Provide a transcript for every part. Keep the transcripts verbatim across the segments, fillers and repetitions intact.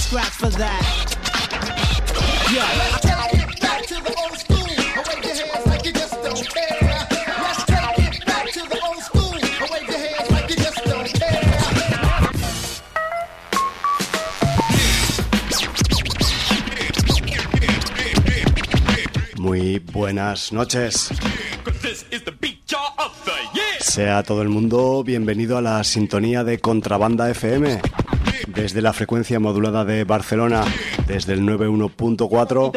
scratch for that. Yeah. Let's take it back to the old school. Wave your hands like you just don't care. Let's take it back to the old school. Wave your hands like you just don't care. Muy buenas noches. Sea todo el mundo bienvenido a la sintonía de Contrabanda F M. Desde la frecuencia modulada de Barcelona, desde el noventa y uno punto cuatro,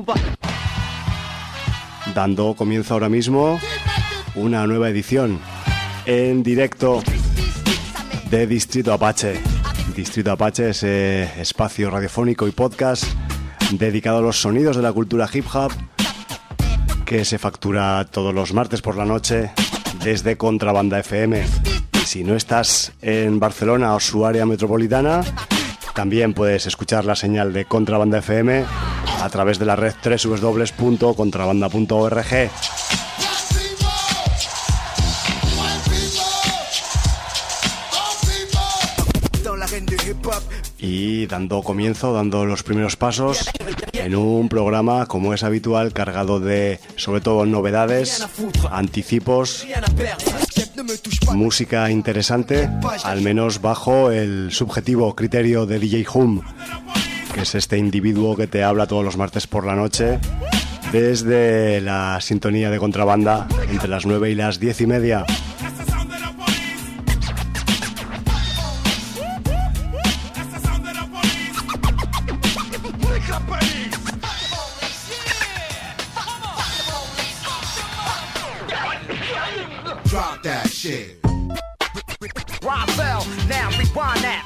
dando comienzo ahora mismo una nueva edición en directo de Distrito Apache. Distrito Apache es eh, espacio radiofónico y podcast dedicado a los sonidos de la cultura hip hop que se factura todos los martes por la noche desde Contrabanda F M. Si no estás en Barcelona o su área metropolitana, también puedes escuchar la señal de Contrabanda F M a través de la red doble u doble u doble u punto contrabanda punto org. Y dando comienzo, dando los primeros pasos en un programa, como es habitual, cargado de, sobre todo, novedades, anticipos, música interesante, al menos bajo el subjetivo criterio de D J Hum, que es este individuo que te habla todos los martes por la noche desde la sintonía de Contrabanda entre las nueve y las diez y media. Drop that shit. Roswell, now rewind that.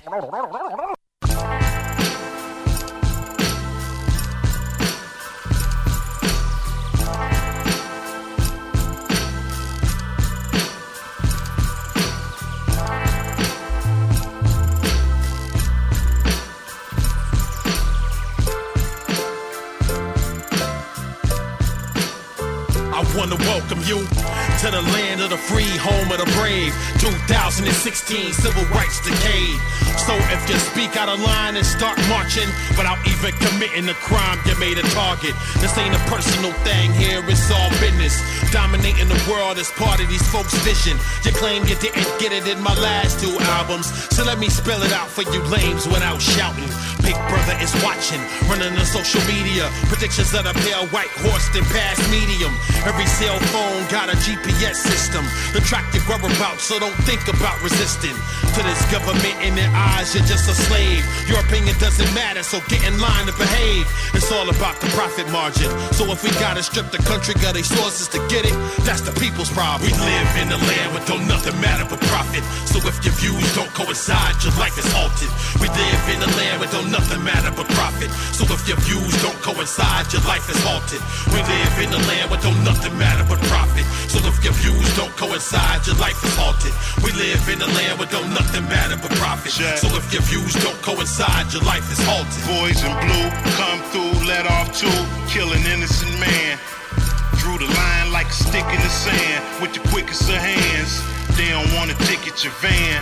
I wanna welcome you to the land of the free, home of the brave. two thousand sixteen civil rights decade. So if you speak out of line and start marching without even committing a crime, you made a target. This ain't a personal thing here, it's all business. Dominating the world is part of these folks' vision. You claim you didn't get it in my last two albums, so let me spell it out for you lames without shouting. Big Brother is watching, running the social media. Predictions of the pale white horse then past medium. Every cell phone got a G P S system to track your whereabouts, so don't think about resisting. To this government in their eyes, you're just a slave. Your opinion doesn't matter, so get in line to behave. It's all about the profit margin. So if we gotta strip the country of their sources to get it, that's the people's problem. We live in a land where don't nothing matter but profit. So if your views don't coincide, your life is halted. We live in a land where don't nothing matter but profit. So if your views don't coincide, your life is halted. We live in a land where don't nothing matter but profit. So if your views don't coincide, your life is halted. We live in a land where don't nothing matter but profit. So if your views don't coincide, your life is halted. Boys in blue come through, let off two, kill an innocent man. Drew the line like a stick in the sand with the quickest of hands. They don't want to ticket your van.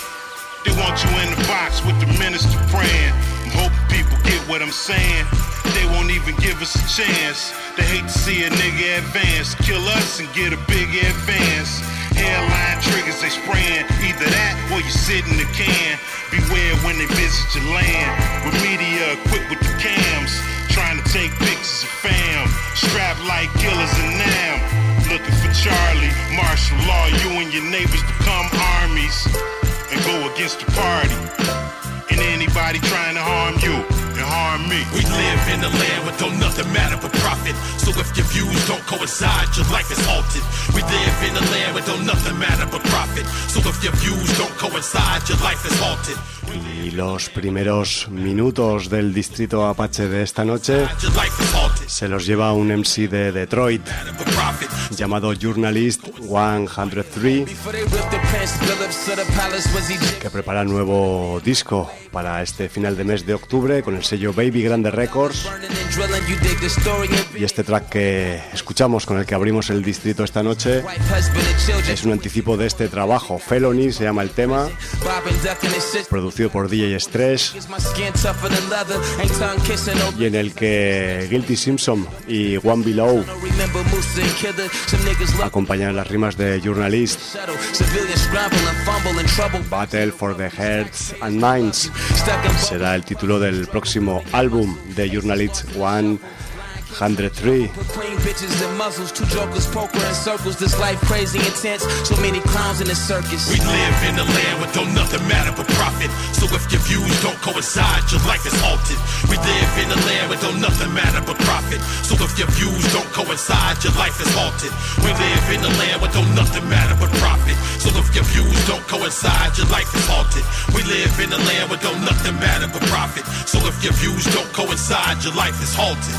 They want you in the box with the minister praying. I'm hoping people get what I'm saying. They won't even give us a chance. They hate to see a nigga advance. Kill us and get a big advance. Hairline triggers they spraying. Either that or you sit in the can. Beware when they visit your land. With media equipped with the cams, trying to take pictures of fam. Strapped like killers and Nam. Looking for Charlie, martial law. You and your neighbors become armies and go against the party. And anybody trying to harm you and harm me. We live in a land where don't nothing matter but profit. So if your views don't coincide, your life is halted. We live in a land where don't nothing matter but profit. So if your views don't coincide, your life is halted. Y los primeros minutos del Distrito Apache de esta noche se los lleva un M C de Detroit llamado Journalist ciento tres, que prepara nuevo disco para este final de mes de octubre con el sello Baby Grande Records, Y este track que escuchamos, con el que abrimos el distrito esta noche, es un anticipo de este trabajo. Felony se llama el tema, producido por D J Stress, y en el que Guilty Simpson y One Below acompañan las rimas de Journalist. Battle for the Hearts and Minds será el título del próximo álbum de Journalist One hundred three. Clean bitches and muzzles, two jokers, poker and circles. This life crazy intense, so many clowns in the circus. We live in a land where don't nothing matter but profit. So if your views don't coincide, your life is halted. We live in a land where don't nothing matter but profit. So if your views don't coincide, your life is halted. We live in a land where don't nothing matter but profit. So if your views don't coincide, your life is halted. We live in a land where don't nothing matter but profit. So if your views don't coincide, your life is halted.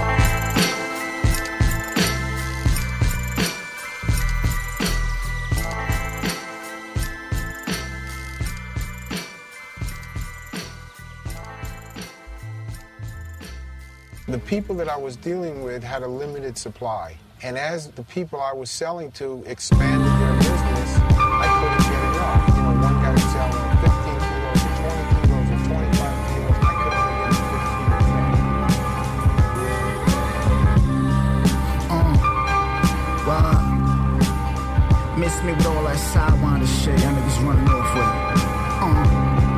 The people that I was dealing with had a limited supply, and as the people I was selling to expanded their business, I couldn't get enough. You know, one guy was selling fifteen kilos or twenty kilos or twenty-five kilos. I could only get fifteen or ten. Uh, well, miss me with all that sidewinder shit. Y'all niggas running off with it. Uh.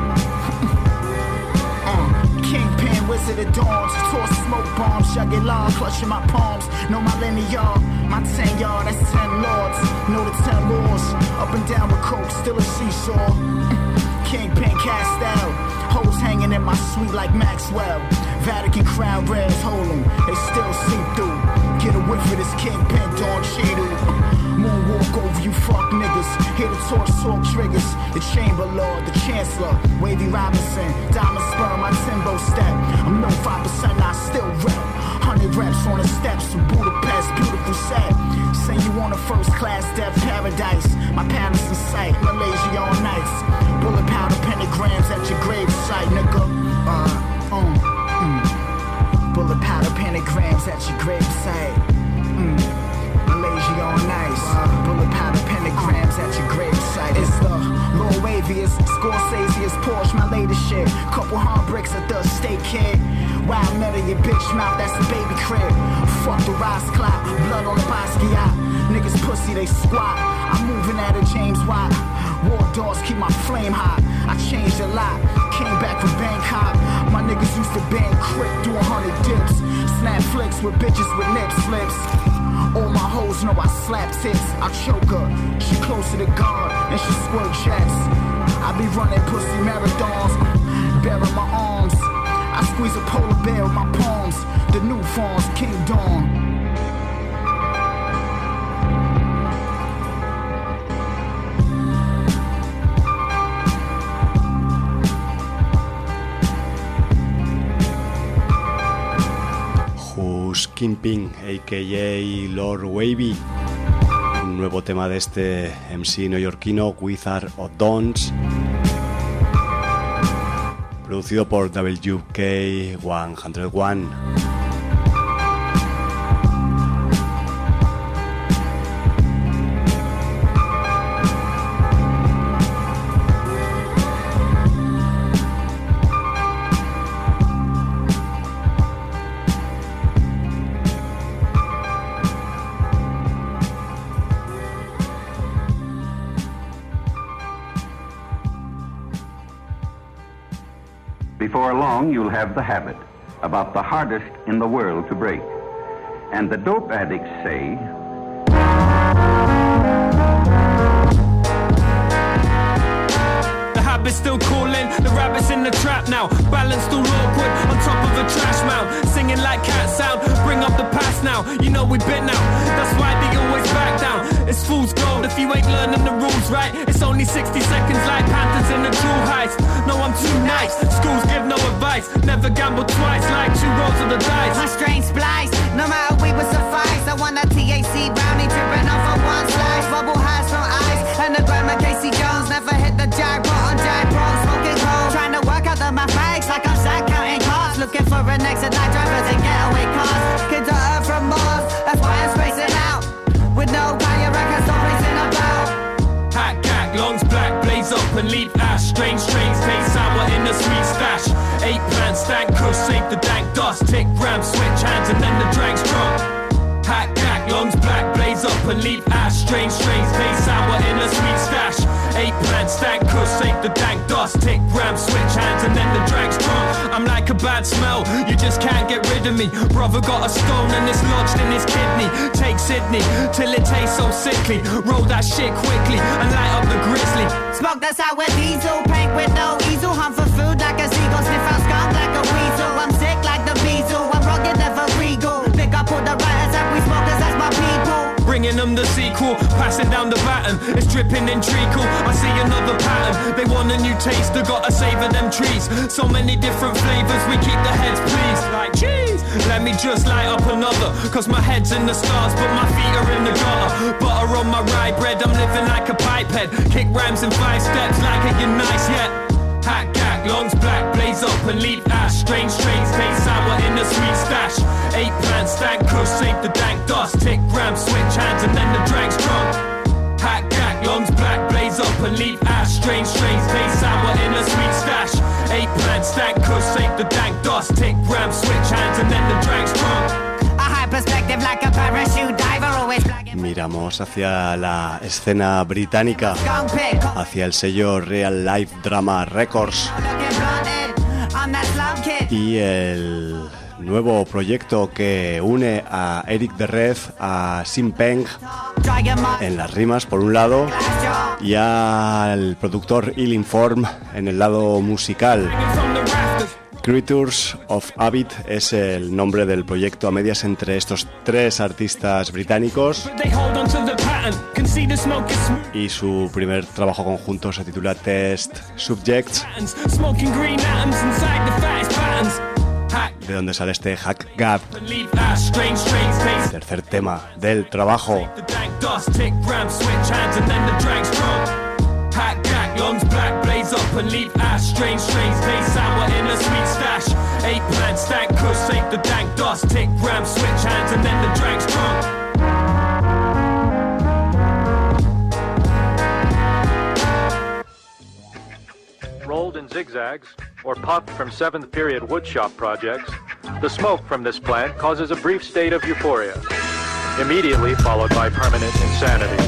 Kingpin, wizard of dawns, toss smoke bombs, y'all get long, clutching my palms. Know my linear, my ten yard, that's ten lords. Know the ten laws, up and down with coke, still a seesaw. Kingpin cast out, hoes hanging in my suite like Maxwell. Vatican crown reds, hold them, they still see through. Get a whiff of this Kingpin, Don Cheadle. Moonwalk over you fuck niggas. Hear the torch talk triggers. The Chamber Lord, the Chancellor, Wavy Robinson, Diamond Sperm, my Timbo step. I'm no five percent, I still rep. Hundred reps on the steps of Budapest, beautiful set. Say you on a first class death paradise. My palace in sight, Malaysia all nights. Bullet powder pentagrams at your grave site, nigga. Uh, um, mm. Bullet powder pentagrams at your grave site. Mm. Malaysia all nice. Bullet powder pentagrams at your gravesite. It's the Lil Waviest, Scorsese's Porsche, my latest shit. Couple hard bricks at the estate kid. Wild nut in your bitch mouth, that's a baby crib. Fuck the Ross clock, blood on the Basquiat. Niggas pussy, they squat. I'm moving at a James Watt. War dogs keep my flame hot. I changed a lot, came back from Bangkok. My niggas used to bang quick, do a hundred dips. Snap flicks with bitches with nip slips. All my hoes know I slap tits. I choke her, she closer to God, and she squirt jets. I be running pussy marathons, bearing my arms. I squeeze a polar bear with my palms. The new forms, King Dawn. Kingpin, a k a. Lord Wavy, un nuevo tema de este M C neoyorquino, Wizard of Dawns, producido por W K one oh one. Before long, you'll have the habit about the hardest in the world to break. And the dope addicts say, The habit's still calling, the rabbit's in the trap now. Balanced all awkward on top of a trash mound. Singing like cat sound, bring up the past now. You know we been now, that's why they always back down. It's fool's gold if you ain't learning the rules right. It's only sixty seconds like Panthers in a true heist. No, I'm too nice, schools give no advice. Never gamble twice like two rolls of the dice. My strain splice, no matter we would suffice. I want that T H C brownie dripping off of one slice. Bubble highs from ice, and the grandma Casey Jones never hit the gyro on gyro. Smoking cold, trying to work out the mathematics like I'm sat counting cars. Looking for an exit like drivers and getaway cars. Kids are earth from and leave ash. Strange strains taste sour in the sweet stash. Eight plants, stank kush, save the dank dust. Tick grams, switch hands and then the drank's drunk. Hack, cack, lungs black, blaze up and leave ash. Strange strains taste sour in the sweet stash. Eight plants, stank kush, save the dank dust. Tick grams, switch hands and then the drank's drunk. I'm like a bad smell, you just can't get rid of me. Brother got a stone and it's lodged in his kidney. Take Sydney till it tastes so sickly. Roll that shit quickly and light up the grizzly. Smoke the sour diesel, paint with no easel. Hunt for food like a seagull, sniff out skunk like a weasel. I'm sick like the beetle, I'm rugged, never regal. Pick up all the writers that we smokers, that's my people. Bringing them the sequel, passing down the baton. It's dripping in treacle, I see another pattern. They want a new taste, they gotta savor them trees. So many different flavors, we keep the heads pleased. Like cheese, let me just light up another. Cause my head's in the stars, but my feet are in the gutter. Butter on my rye bread, I'm living like a pipehead. Kick rhymes in five steps like a you nice yet. Hack, cack, lungs black, blaze up and leave ash. Strange strains taste sour in the sweet stash. Eight plants, stank kush, save the dank dust. Tick grams, switch hands and then the drank's drunk. Hack, cack, lungs black, blaze up and leave ash. Strange strains taste sour in the sweet stash. Eight plants, stank kush, save the dank dust. Tick grams, switch hands and then the drank's drunk. A high perspective like a parachute diver, always black. Miramos hacia la escena británica, hacia el sello Real Life Drama Records y el nuevo proyecto que une a Eric de Red, a Sim Peng en las rimas por un lado y al productor Ill-Inform en el lado musical. Creatures of Habit es el nombre del proyecto a medias entre estos tres artistas británicos y su primer trabajo conjunto se titula Test Subjects, de donde sale este Hack Gap, tercer tema del trabajo. Hack, cack, lungs black, blaze up and leave ash. Strange strains taste sour in a sweet stash. Eight plants, stank kush, save the dank dust. Tick grams, switch hands and then the drank's drunk. Rolled in zigzags, or puffed from seventh period woodshop projects, the smoke from this plant causes a brief state of euphoria, immediately followed by permanent insanity.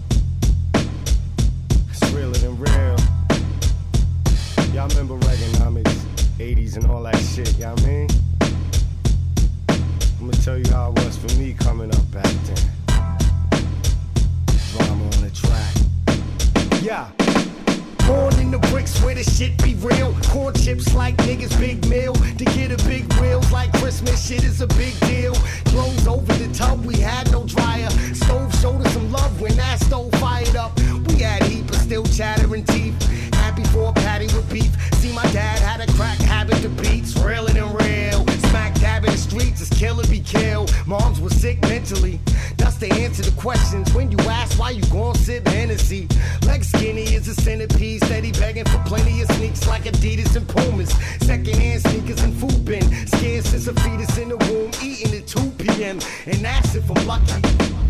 Y'all remember Reaganomics, eighties and all that shit, y'all know what I mean? I'm gonna tell you how it was for me coming up back then. Drama on the track. Yeah. Born in the bricks where the shit be real. Corn chips like niggas big meal. To get a big wheels like Christmas shit is a big deal. Clothes over the tub, we had no dryer. Stove showed us some love when that stove fired up. We had heat but still chattering teeth. Happy for a patty with beef. See my dad had a crack habit to beats. Realer than real. Smack dab in the streets is kill or be killed. Moms was sick mentally. That's the answer to questions when you ask why you gon' sip Hennessy. Leg skinny is a centerpiece. Steady begging for plenty of sneaks like Adidas and Pumas. Secondhand sneakers and food bin. Scared since a fetus in the womb. Eating at two p.m. And that's if I'm lucky.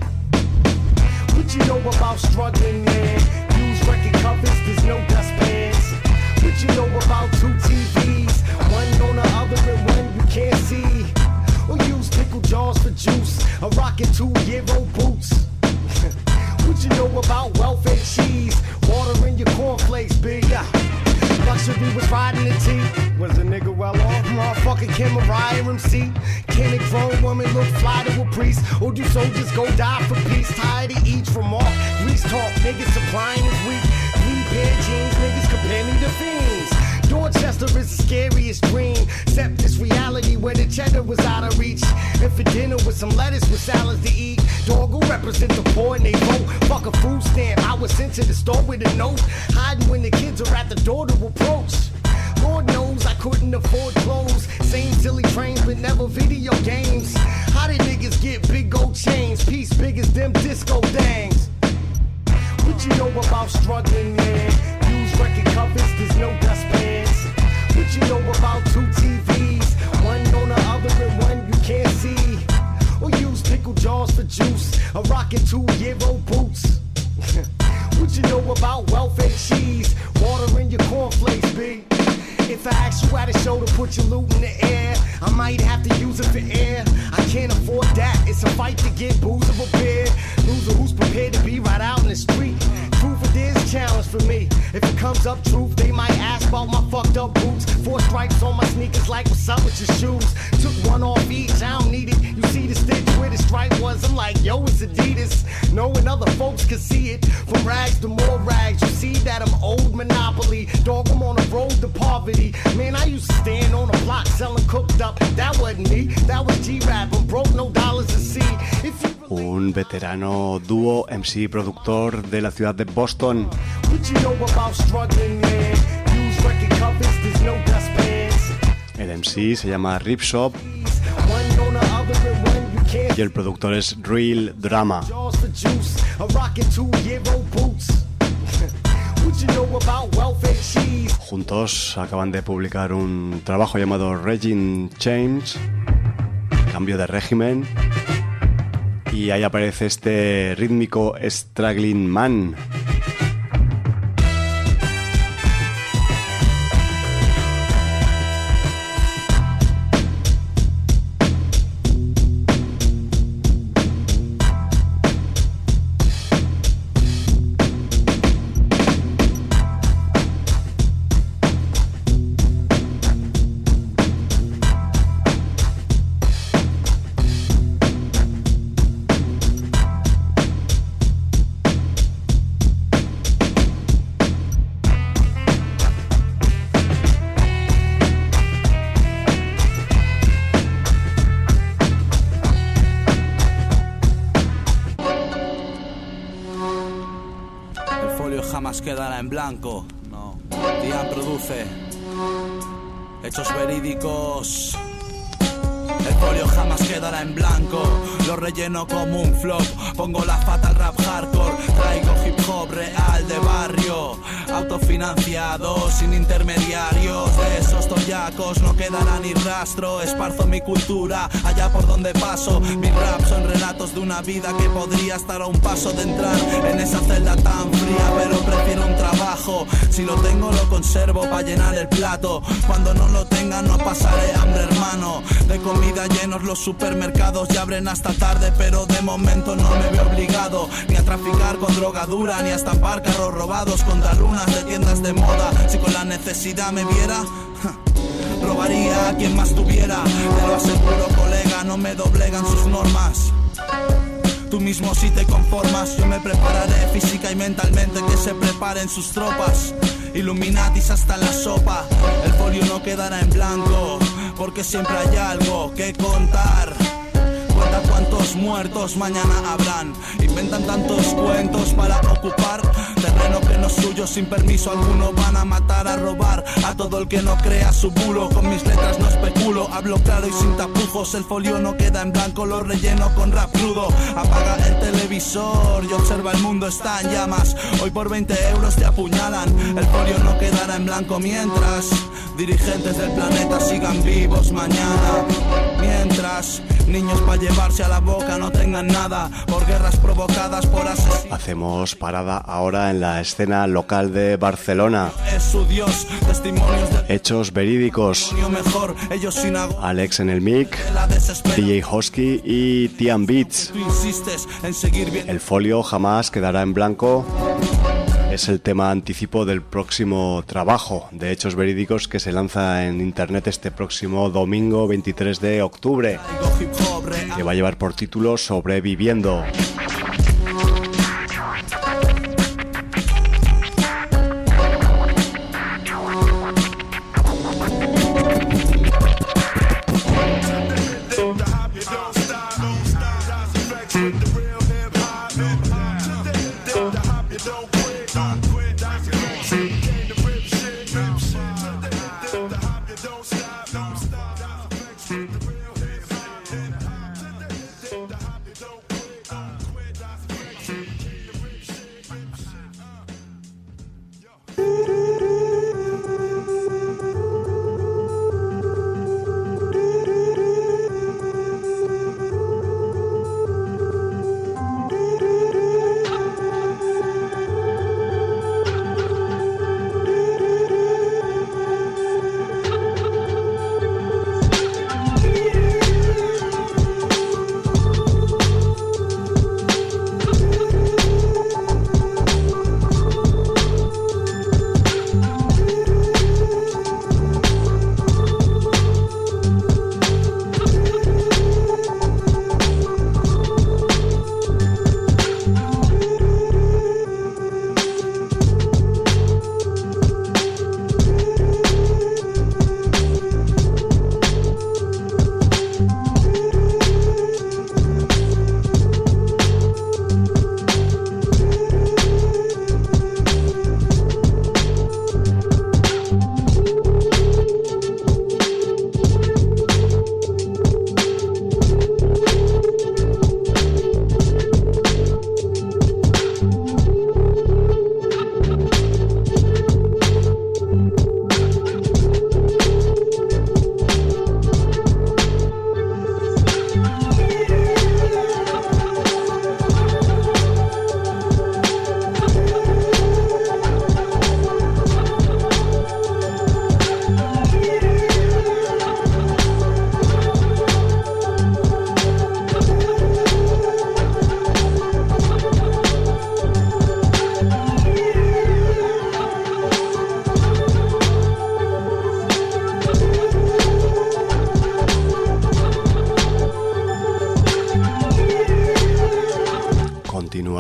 What you know about struggling, man? Use record covers, there's no dustpans. What you know about two T Vs? One on the other and one you can't see. Or use pickle jars for juice. A rockin' two-year-old boots. What you know about welfare cheese? Water in your cornflakes, big. Luxury was riding the T. Was a nigga well off? Motherfucking Kim Mariah M C. Can a grown woman look fly to a priest? Or do soldiers go die for peace? Tired of each remark. Grease talk, niggas supplying is weak. Three pair jeans, niggas compare me to fiends. Dorchester is the scariest dream. Except this reality where the cheddar was out of reach. And for dinner with some lettuce with salads to eat. Dog will represent the poor and they vote. Fuck a food stamp. I was sent to the store with a note. Hiding when the kids are at the door to approach. Lord knows I couldn't afford clothes. Same silly trains but never video games. How did niggas get big gold chains? Piece big as them disco dangs. What you know about struggling, man? Use record covers, there's no dustpans. What you know about two T Vs? One on the other and one you can't see. Or use pickle jars for juice. A rockin' two-year-old boots. What you know about welfare cheese? put your loot in the air. I might have to use it for air. I can't afford that. It's a fight to get booze of a beer. Loser who's prepared to be right out in the street. Truth it is challenge for me. If it comes up truth, they might ask about my fucked up boots. Four stripes on my sneakers, like what's up with your shoes? Took one off each, I don't need it. You see the stitch where the stripe was? I'm like, yo, it's Adidas. Knowing other folks could see it. From rags to more rags, you see that I'm old Monopoly. Dog, I'm on a road to poverty. Man, I used to stand on a block selling cooked up. That wasn't me, that was G-Rap. I'm broke, no dollars to see. If you Un veterano dúo M C productor de la ciudad de Boston. El M C se llama Ripshop y el productor es Real Drama. Juntos acaban de publicar un trabajo llamado Regime Change, cambio de régimen. Y ahí aparece este rítmico Struggling Man. Quedará en blanco, no. Dian produce hechos verídicos. El folio jamás quedará en blanco. Lo relleno como un flop. Pongo la fatal rap hardcore. Traigo hip hop real de barrio, autofinanciado, sin intermediarios. De esos toyacos no quedará ni rastro. Esparzo mi cultura allá por donde paso. Mis raps son relatos de una vida que podría estar a un paso de entrar en esa celda tan fría, pero prefiero un trabajo. Si lo tengo lo conservo para llenar el plato. Cuando no lo tenga no pasaré hambre, hermano. De comida llenos los supermercados y abren hasta tarde, pero de momento no me veo obligado ni a traficar con droga dura, ni a estampar carros robados contra lunas de tiendas de moda. Si con la necesidad me viera, robaría a quien más tuviera. Te lo aseguro, colega, no me doblegan sus normas. Tú mismo si te conformas, yo me prepararé física y mentalmente que se preparen sus tropas. Illuminatis hasta la sopa, el folio no quedará en blanco, porque siempre hay algo que contar. Cuenta cuántos muertos mañana habrán. Inventan tantos cuentos para ocupar terreno que no es suyo sin permiso alguno. Van a matar, a robar a todo el que no crea su bulo. Con mis letras no especulo, hablo claro y sin tapujos. El folio no queda en blanco, lo relleno con rap crudo. Apaga el televisor y observa el mundo está en llamas. Hoy por veinte euros te apuñalan. El folio no quedará en blanco mientras dirigentes del planeta sigan vivos mañana. Mientras niños para llevarse a la boca no tengan nada por guerras provocadas por asesinos. Hacemos parada ahora en la escena local de Barcelona. Es su Dios, testimonios de hechos verídicos. Mejor, ellos sin Alex en el mic, D J Hosky y Tian Beats. El folio jamás quedará en blanco. Es el tema anticipo del próximo trabajo de hechos verídicos que se lanza en internet este próximo domingo veintitrés de octubre, que va a llevar por título Sobreviviendo.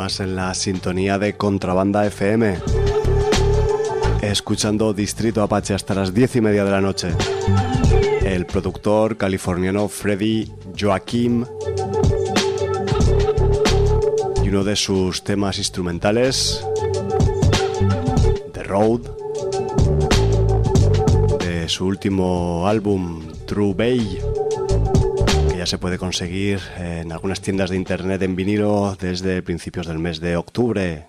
Estás en la sintonía de Contrabanda F M, escuchando Distrito Apache hasta las diez y media de la noche. El productor californiano Freddie Joachim y uno de sus temas instrumentales, The Road, de su último álbum True Bay, que ya se puede conseguir en algunas tiendas de internet en vinilo desde principios del mes de octubre.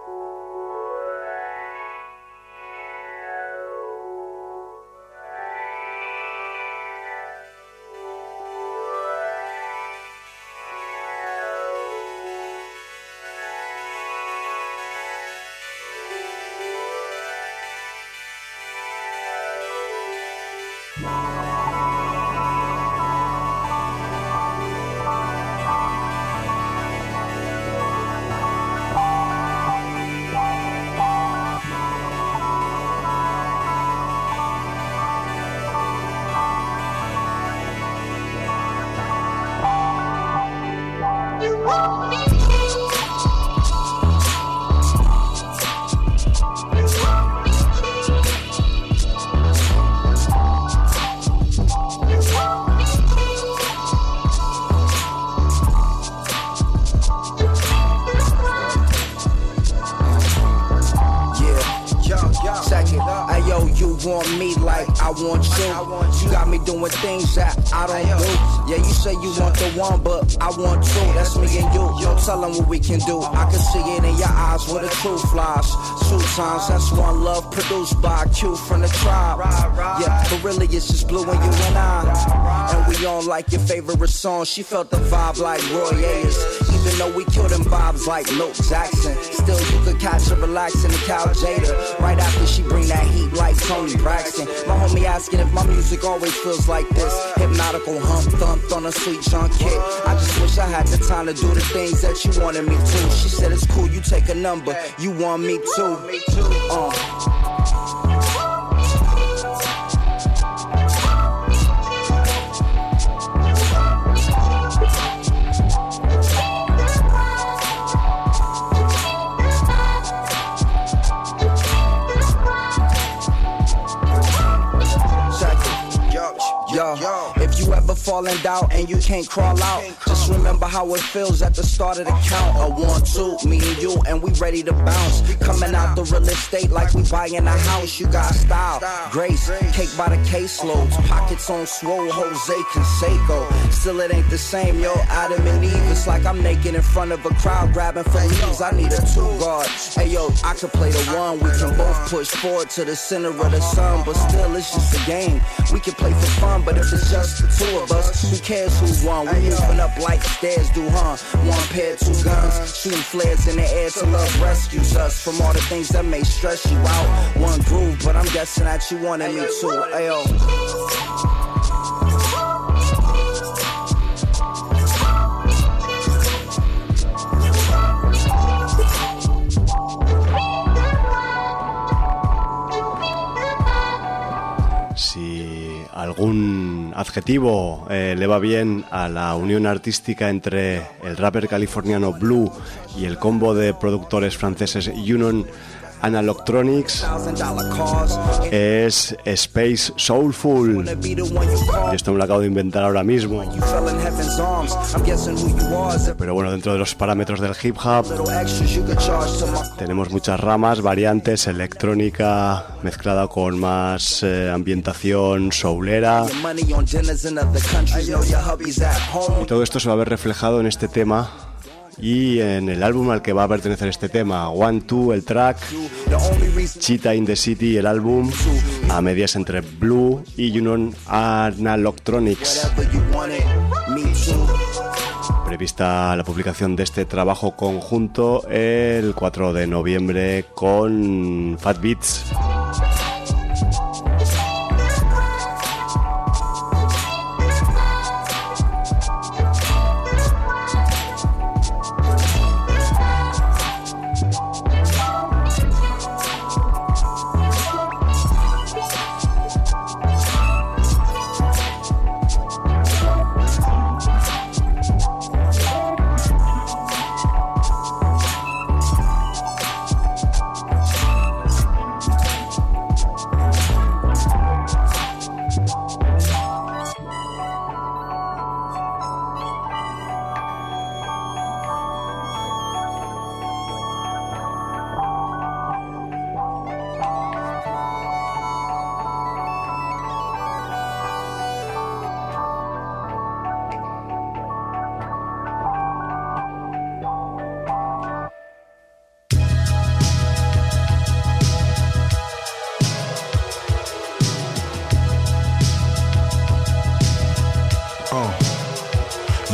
What we can do, I can see it in your eyes where the truth lies. Two times, that's one love produced by a Q from the tribe. Yeah, but really it's just blue and you and I. And we on like your favorite song. She felt the vibe like Roy Ayers. Even though we killed them vibes like Luke Jackson, still you could catch her relaxing in Cal Jada. Right after she bring that heat like Tony Braxton. My homie asking if my music always feels like this. Hypnotical hump thumped on a sweet junk kick. I just wish I had the time to do the things that you wanted me to. She said it's cool, you take a number, you want me too. Uh. Yo, if you ever fall in doubt and you can't crawl out, just remember how it feels at the start of the count. A one, two, me and you, and we ready to bounce. Coming out the real estate like we buying a house. You got style, grace, cake by the caseloads, pockets on swole, Jose Canseco. Still it ain't the same, yo, Adam and Eve. It's like I'm naked in front of a crowd grabbing for leaves. I need a two guard. Hey yo, I could play the one. We can both push forward to the center of the sun, but still it's just a game. We can play for fun, but if it's just the two of us, who cares who won? We moving up like stairs do, huh? One pair, two guns, shooting flares in the air till love rescues us from all the things that may stress you out. One groove, but I'm guessing that you wanted me too. Ayo. Algún adjetivo eh, le va bien a la unión artística entre el rapper californiano Blue y el combo de productores franceses Union Analogtronics, es Space Soulful. Y esto me lo acabo de inventar ahora mismo. Pero bueno, dentro de los parámetros del hip hop tenemos muchas ramas, variantes, electrónica mezclada con más eh, ambientación soulera. Y todo esto se va a ver reflejado en este tema y en el álbum al que va a pertenecer este tema, One Two, el track, Cheetah in the City, el álbum, a medias entre Blue y Union Analogtronics. Prevista la publicación de este trabajo conjunto el cuatro de noviembre con Fat Beats.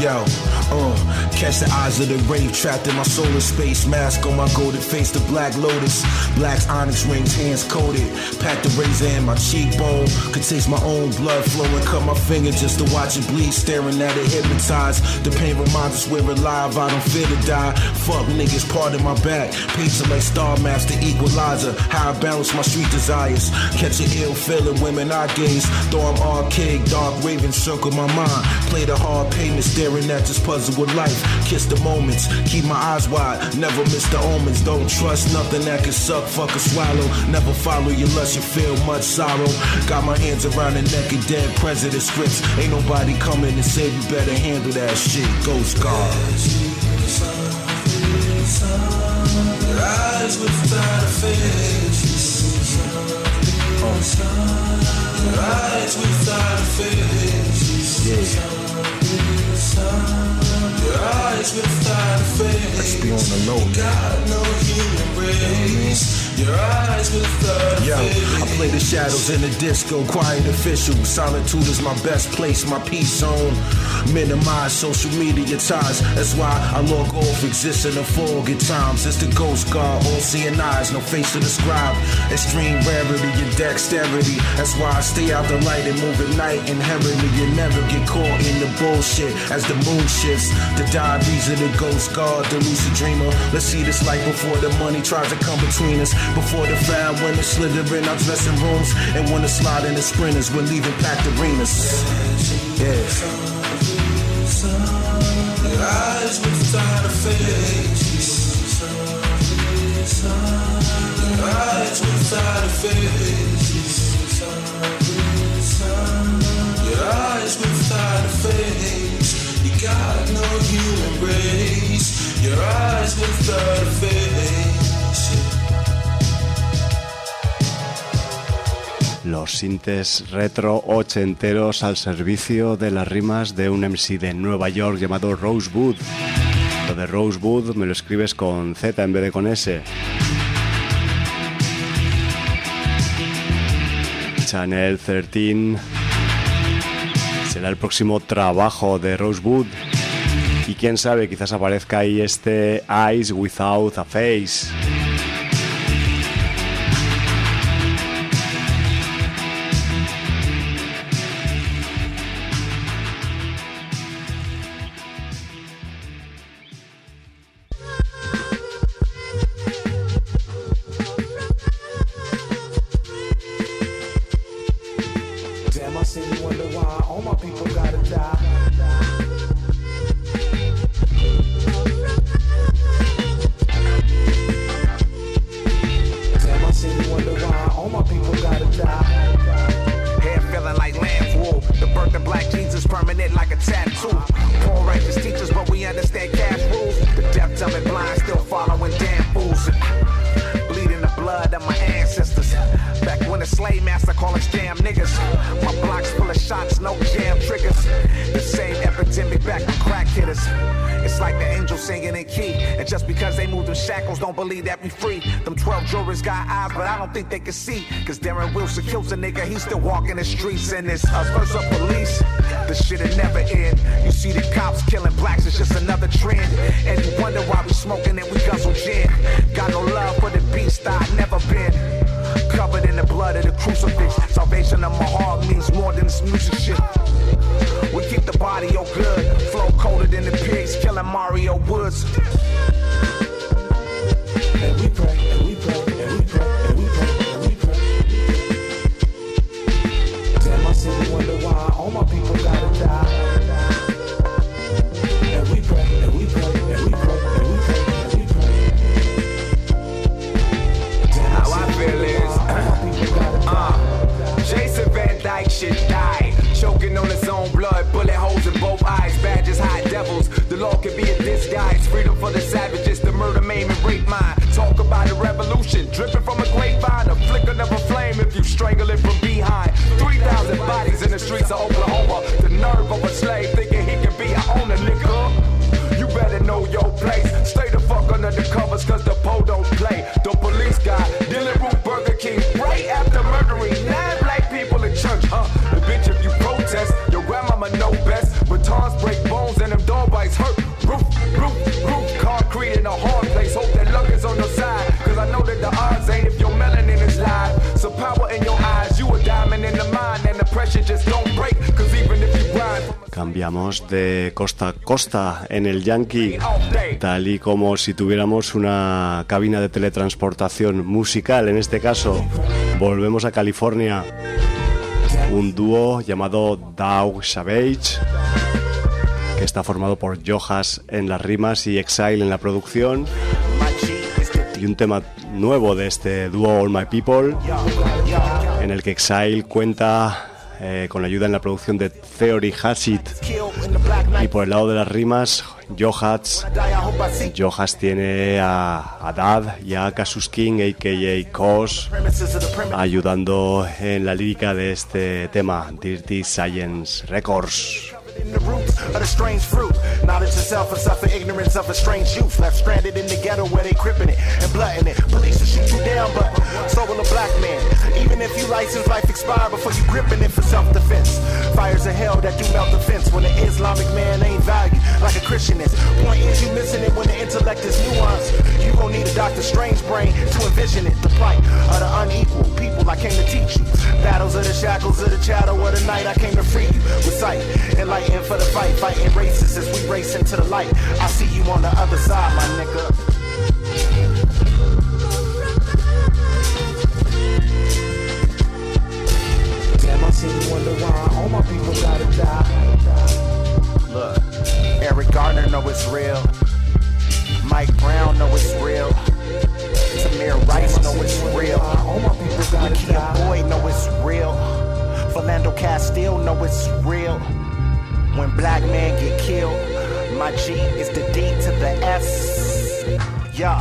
Yo, uh, catch the eyes of the rave trapped in my solar space. Mask on my golden face, the black lotus. Black onyx rings, hands coated. Pack the razor in my cheekbone. Could taste my own blood flowing. Cut my finger just to watch it bleed. Staring at it hypnotized. The pain reminds us we're alive. I don't fear to die. Fuck niggas, part of my back. Pacing like Star Master Equalizer. How I balance my street desires. Catch an ill feeling, women I gaze. Though I'm archaic, dark raven circle my mind. Play the hard payment, staring at this puzzle with life. Kiss the moments, keep my eyes wide. Never miss the omens. Don't trust nothing that can suck, fuck or swallow. Never follow your lust, you feel much sorrow. Got my hands around the neck of dead president scripts. Ain't nobody coming to say you better handle that shit. Ghost guards. Rise without a face. Rise without a face. Yeah. Your eyes without a face. Let's be on the low, man. Got no human race. Your eyes without a Yo, face. I play the shadows in the disco, quiet official. Solitude is my best place, my peace zone. Minimize social media ties. That's why I log off, exist in the fog at times. It's the ghost guard, all seeing eyes, no face to describe. Extreme rarity and dexterity. That's why I stay out the light and move at night. Inherently, you never get caught in the bullshit as the moon shifts. The diaries of the ghost guard, the lucid dreamer. Let's see this light before the money tries to come between us. Before the foul when it's slithering our dressing rooms. And when the slide in the sprinters, we're leaving packed arenas. Yeah. Your eyes without a face. Your eyes without a face. Your eyes without a face. You got no human race. Your eyes without a face. Los sintes retro ochenteros al servicio de las rimas de un M C de Nueva York llamado Rosewood. Lo de Rosewood me lo escribes con Z en vez de con S. Channel trece será el próximo trabajo de Rosewood. Y quién sabe, quizás aparezca ahí este Eyes Without a Face. Think they can see, cause Darren Wilson kills a nigga, he's still walking the streets, and it's us versus police. The shit'll never end. You see the cops killing blacks, it's just another trend. And you wonder why we smoking and we guzzle gin. Got no love for the beast, I never been. Covered in the blood of the crucifix. Salvation of my heart means more than this music shit. We keep the body oh good, flow colder than the pigs, killing Mario Woods. And we pray, and we pray, and we pray. Wonder why all my people gotta die. And we pray, and we pray, and we pray, and we pray, and we pray. How I feel is, uh, Jason Van Dyke should die. Choking on his own blood, bullet holes in both eyes. Badges, high devils, the law can be a disguise. Freedom for the savages, the murder, maim, and rape mine. Talk about it Cambiamos de costa a costa en el Yankee, tal y como si tuviéramos una cabina de teletransportación musical. En este caso, volvemos a California. Un dúo llamado Dog Savage, que está formado por Johas en las rimas y Exile en la producción. Y un tema nuevo de este dúo, All My People, en el que Exile cuenta eh, con la ayuda en la producción de Theory Hatchet. Y por el lado de las rimas, Johas, Johas tiene a, a Dad y a Casus King, a k a. Cos, ayudando en la lírica de este tema, Dirty Science Records. In the roots of the strange fruit, knowledge itself and suffer ignorance of a strange youth left stranded in the ghetto where they crippin' it and bluntin' it. Police will shoot you down, but so will a black man. Even if you license life expire before you grippin' it for self-defense. Fires of hell that do melt the fence when an Islamic man ain't valued like a Christian is. Point is you missing it when the intellect is nuanced. You gon' need a Doctor Strange brain to envision it. The plight of the unequal people I came to teach you. Battles of the shackles of the shadow of the night I came to free you. Recite and light in for the fight, fighting racists as we race into the light. I see you on the other side, my nigga. Damn, I see you wonder why all my people gotta die. Look, Eric Gardner know it's real. Mike Brown know it's real. Tamir Rice know it's real. Lakeith Boyd know it's real. Philando Castile know it's real. When black men get killed, my G is the D to the S. Yeah.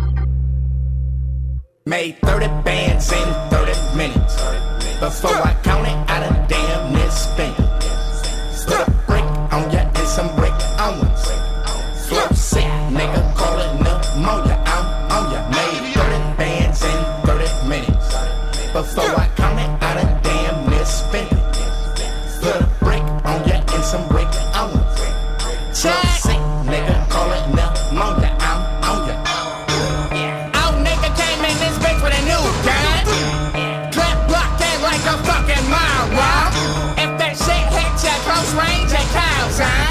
Made thirty bands in thirty minutes. Before I counted, I done damn near spent. Put a brick on ya and some brick on us. Flow sick, nigga, call it pneumonia. I'm on ya. Made thirty bands in thirty minutes. Before I counted, I done damn near spent. Put a brick on ya and some brick on us. Flow sick, nigga, call it pneumonia. I'm on ya. Oh, nigga came in this bitch with a new gun. Clap block that like a fucking mile, wow. If that shit hits ya close range, it counts, huh?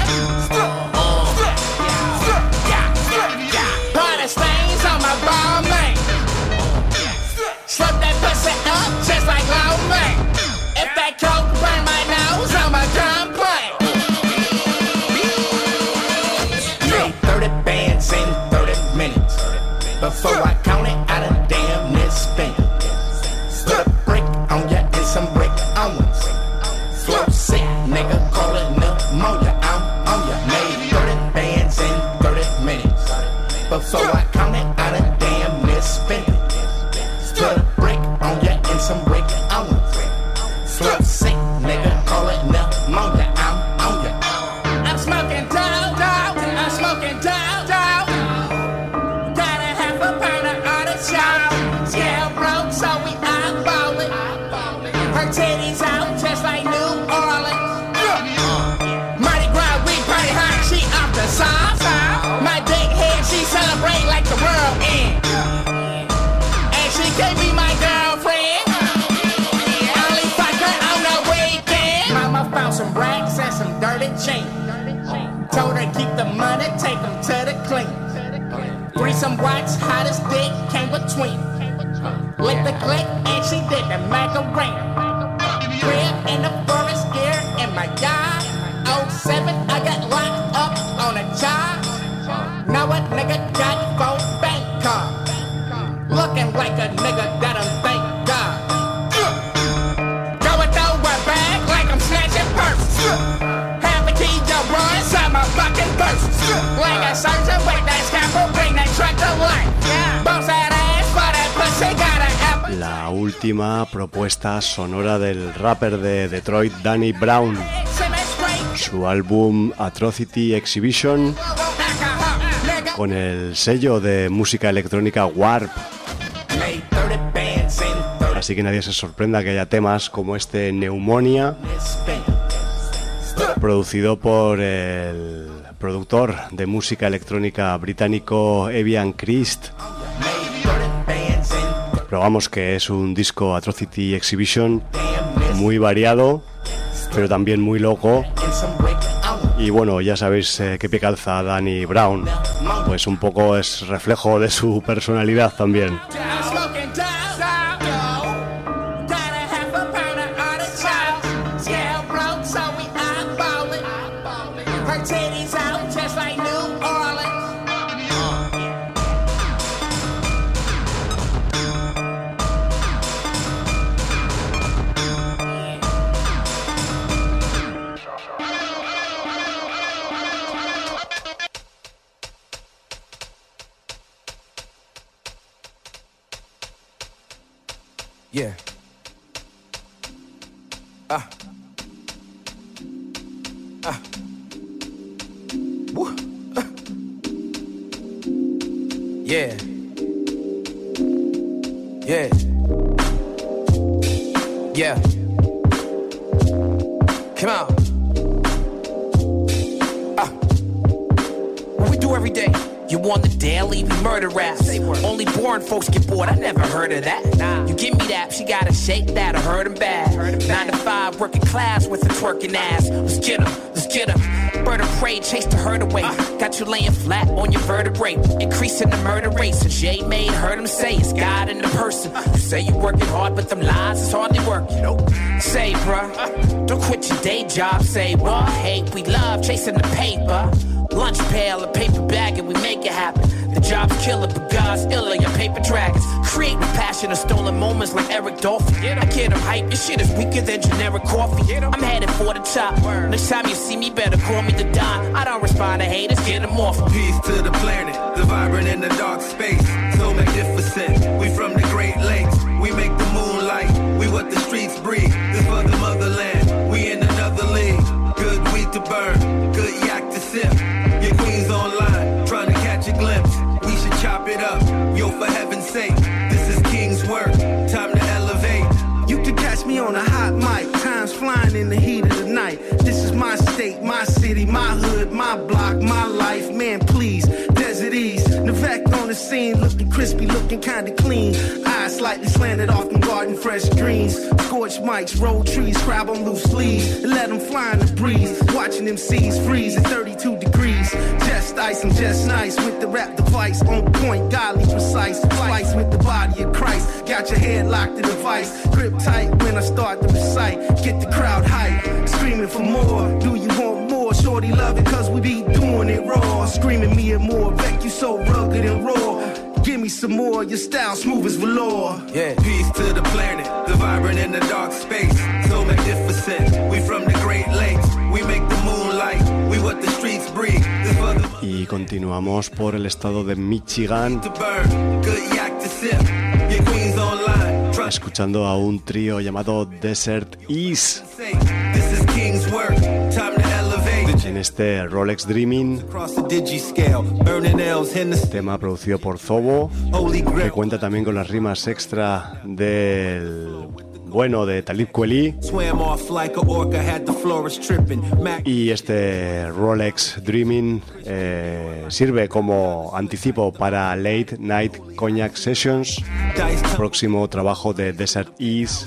Party stains on my ball, man. Slip that pussy up just like low, man. If that coke burn my nose, I'ma complain. Made thirty bands in thirty minutes. Before I counted, I done damn near spent. Put a brick on ya and some brick on us. Flow sick, nigga, call it pneumonia. I'm on ya. Made thirty bands in thirty minutes. Before I counted, I done damn near spent. Put a brick on ya and some brick on us. Flow sick, nigga, call it pneumonia. I'm on ya. I'm smoking down, down. I'm smoking down, down. Got a half a pound of artichoke. Scale broke, so we eyeball it. Her titties out just like New Orleans. Mardi Gras, we party hard, she off the sauce. My big head, she celebrate like the world end. And she gave me my girlfriend. Only fuck her on the weekend. Mama found some racks and some dirty jeans. Told her keep the money, take them to the clean. Threesome watch, hottest dick came between. Lick the click and she did the Macarena. Crib in the forest gear in my yard. oh seven, I got locked up on a job. Now a nigga got four bank cards. Looking like a nigga that I'm thank God. Going through a bag like I'm snatching purses. Have a key to run inside my fucking purse. Like a surgeon with that scalpel, bring that truck to life. Bounce that ass for that pussy, got an apple. La última propuesta sonora del rapper de Detroit, Danny Brown. Su álbum Atrocity Exhibition, con el sello de música electrónica Warp. Así que nadie se sorprenda que haya temas como este Pneumonia, producido por el productor de música electrónica británico Evian Christ, Pero vamos, que es un disco Atrocity Exhibition muy variado, pero también muy loco. Y bueno, ya sabéis eh, qué pie calza Danny Brown, pues un poco es reflejo de su personalidad también. Yeah. Ah. Ah. Woo. Ah. Yeah. Yeah. Yeah. Come on. Ah. What we do every day? You on the daily, we murder raps. Only born folks get bored, I never heard of that. Nah. You give me that, she gotta shake that, I heard him bad. Heard him Nine bad. to five, working class with a twerking ass. Let's get him, let's get him. Bird of prey, chase the herd away. Uh. Got you laying flat on your vertebrae. Increasing the murder rate, so Jay made, heard him say it's God in the person. Uh. You say you working hard, but them lies is hardly working. Nope. Say, bruh, uh. don't quit your day job. Say what? Hey, we love chasing the paper. Lunch pail, a paper bag, and we make it happen. The job's killer, but God's iller, your paper dragons. Create with passion of stolen moments like Eric Dolphy. I get him hype, your shit is weaker than generic coffee. I'm headed for the top. Next time you see me, better call me the Don. I don't respond to haters, get them off. Peace to the planet, the vibrant in the dark space. So magnificent, we from the Great Lakes. We make the moonlight, we what the streets breathe. This for the motherland, we in another league. Good weed to burn, good yak to sip. Your queen's online, trying to catch a glimpse. We should chop it up, yo, for heaven's sake. This is King's work, time to elevate. You can catch me on a hot mic, time's flying in the heat of the night. This is my state, my city, my hood, my block, my life. Man, please, Desert East. Nivek on the scene, looking crispy, looking kinda clean. Eyes slightly slanted off from garden fresh greens. Scorched mics, roll trees, crab on loose leaves. And let them fly in the breeze. Watching them seas freeze at thirty-two degrees. Just ice, I'm just nice with the rap device. On point, godly precise. Slice with the body of Christ. Got your head locked in a vice. Grip tight when I start to recite. Get the crowd hype, screaming for more. Do you want more? Shorty love it cause we be doing it raw. Screaming me and more, Beck you so rugged and raw. Give me some more, your style smooth as velour. Yeah, peace to the planet, the vibrant in the dark space. So magnificent, we from the Great Lakes. We make the moonlight, we what the streets breathe. This for the Y continuamos por el estado de Michigan, to burn, good yak to sip. Your queen's online, escuchando a un trío llamado Desert Ease. this is King's work, time to elevate. En este Rolex Dreaming, Across the digi-scale, burning L's, Hennessy. tema producido por Zobo, que cuenta también con las rimas extra del bueno de Talib Kweli. Swam off like a orca, had the florist tripping. Mac Y este Rolex Dreaming eh, sirve como anticipo para Late Night Cognac Sessions, próximo trabajo de Desert Ease,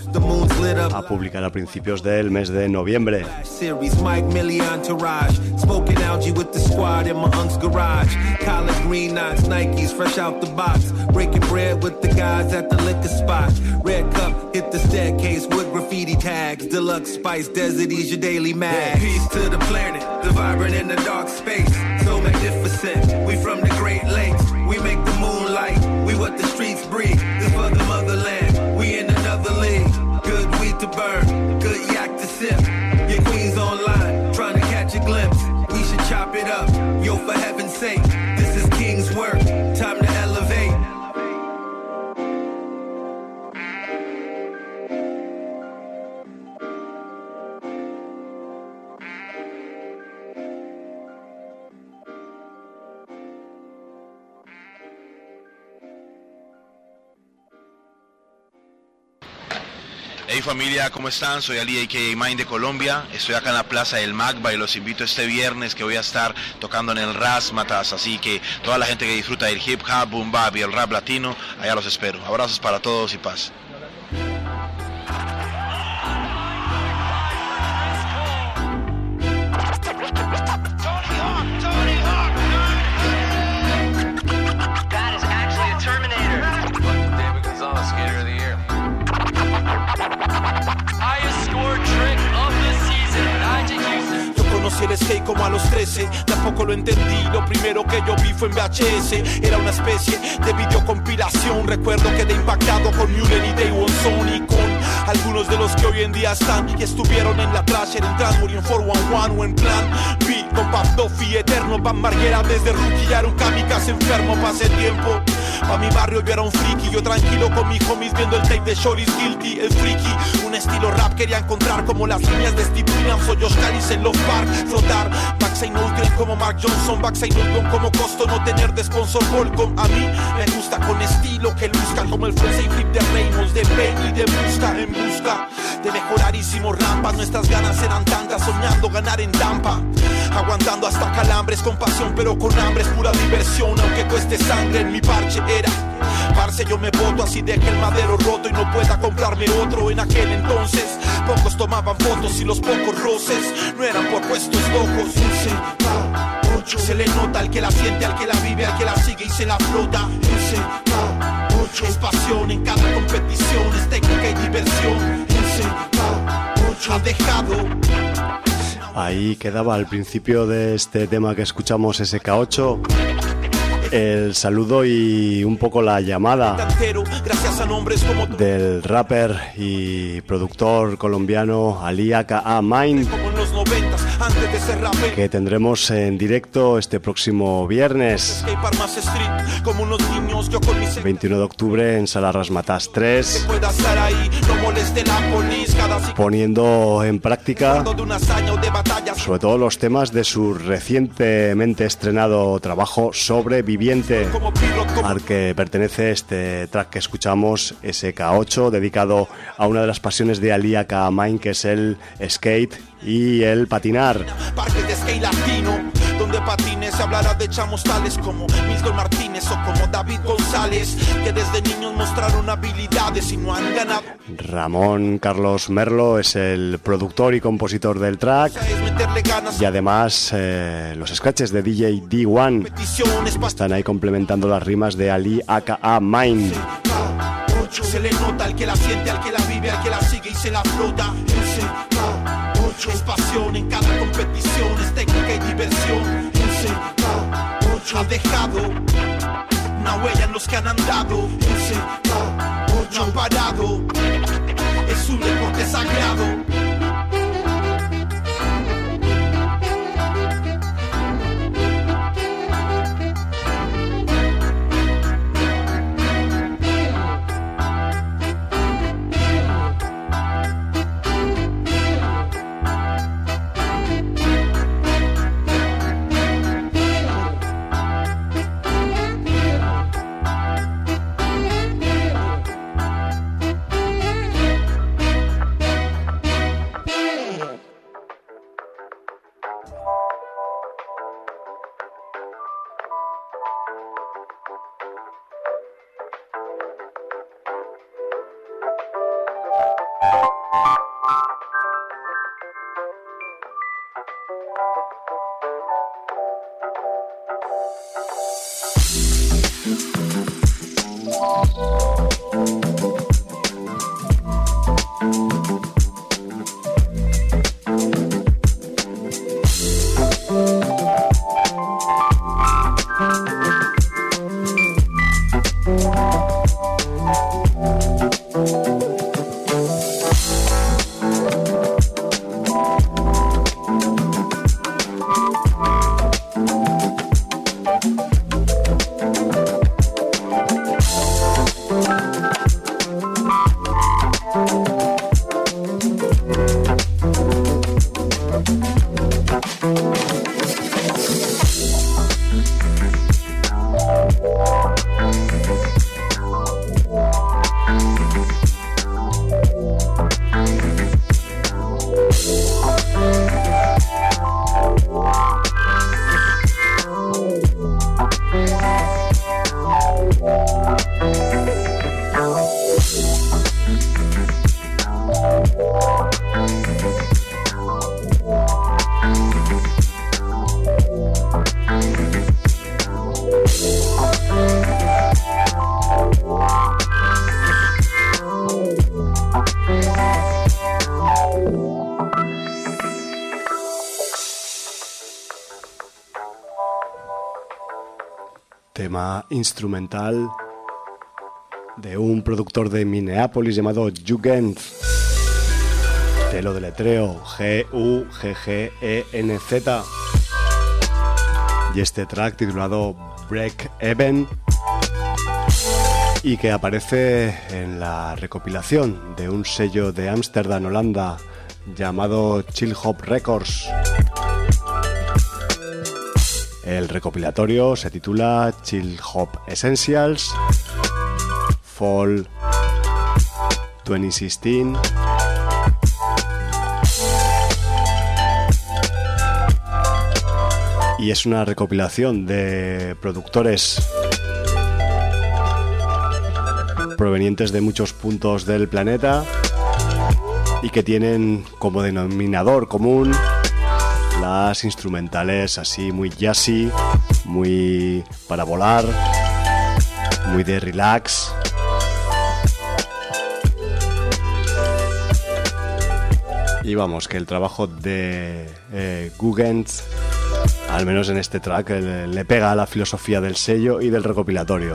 a publicar a principios del mes de noviembre. series, Mike Millie entourage. Smoking algae with the squad in my unc's garage. Collard green knots, Nikes fresh out the box. Breaking bread with the guys at the liquor spot. Red cup hit the staircase with graffiti tags. Deluxe spice, Desert Ease, your daily mag. Yeah, peace to the planet, the vibrant in the dark space. So magnificent, we from the Great Lakes. We make the moonlight, we what the streets breathe. This for the motherland, we in another league. Good weed to burn, good yak to sip. Your queen's online, trying to catch a glimpse. We should chop it up, yo, for heaven's sake. This is King's work, time to elevate. Hey familia, ¿cómo están? Soy Ali, a k a. Mind de Colombia. Estoy acá en la Plaza del Magba y los invito este viernes que voy a estar tocando en el Razzmatazz. Así que toda la gente que disfruta del hip hop, boom bap y el rap latino, allá los espero. Abrazos para todos y paz. El skate como a los trece, tampoco lo entendí. Lo primero que yo vi fue en V H S. Era una especie de videocompilación. Recuerdo que quedé impactado con Mulen y Day One Zone y con algunos de los que hoy en día están y estuvieron en la Thrasher, en Transbury, en cuatro uno uno o en Plan B. Con Pap Duffy, Eterno, Van Marguera desde Rookie. Ya era un kamikaze enfermo, pasé tiempo. Pa' mi barrio yo era un friki, yo tranquilo con mis homies viendo el tape de Shorty's Guilty, el friki. Un estilo rap quería encontrar como las líneas de Steve Williams o Josh Callis en Love Park. Flotar, backside no green como Mark Johnson, backside no gun como costo no tener de sponsor Volcom. A mí me gusta con estilo que luzca como el frontside flip de Reynolds, de Bane y de Busca. En busca de mejorar hicimos rampas, nuestras ganas eran tantas, soñando ganar en Tampa. Aguantando hasta calambres con pasión pero con hambre, es pura diversión aunque cueste sangre. En mi parche era parce, yo me voto así de que el madero roto y no pueda comprarme otro. En aquel entonces pocos tomaban fotos y los pocos roces no eran por puestos locos. Se le nota al que la siente, al que la vive, al que la sigue y se la flota. Es pasión en cada competición, es técnica y diversión. Ha dejado. Ahí quedaba al principio de este tema que escuchamos, S K ocho, el saludo y un poco la llamada del rapper y productor colombiano Ali a k a. Mind, que tendremos en directo este próximo viernes veintiuno de octubre en Sala Razzmatazz tres, poniendo en práctica sobre todo los temas de su recientemente estrenado trabajo Sobreviviente, al que pertenece este track que escuchamos, S K ocho, dedicado a una de las pasiones de Ali a k a. Mind, que es el skate y el patinar. Parque de skate latino, donde patines se hablará de chamos tales como Milton Martínez o como David González, que desde niños mostraron habilidades y no han ganado. Ramón Carlos Merlo es el productor y compositor del track, y además eh, los scratches de D J D uno están ahí complementando las rimas de Ali a k a. Mind. Se le nota al que la siente, al que la vive, al que la sigue y se la flota. Es pasión en cada competición, es técnica y diversión. Ha dejado una huella en los que han andado. No han parado, es un deporte sagrado. tema instrumental de un productor de Minneapolis llamado Jugend. Te lo deletreo, G U G G E N Z. Y este track titulado Break Even, y que aparece en la recopilación de un sello de Ámsterdam, Holanda, llamado Chill Hop Records. El recopilatorio se titula Chill Hop Essentials Fall veinte dieciséis. Y es una recopilación de productores provenientes de muchos puntos del planeta y que tienen como denominador común las instrumentales así muy jazzy, muy para volar, muy de relax. Y vamos, que el trabajo de eh, Jugend, al menos en este track, le, le pega a la filosofía del sello y del recopilatorio.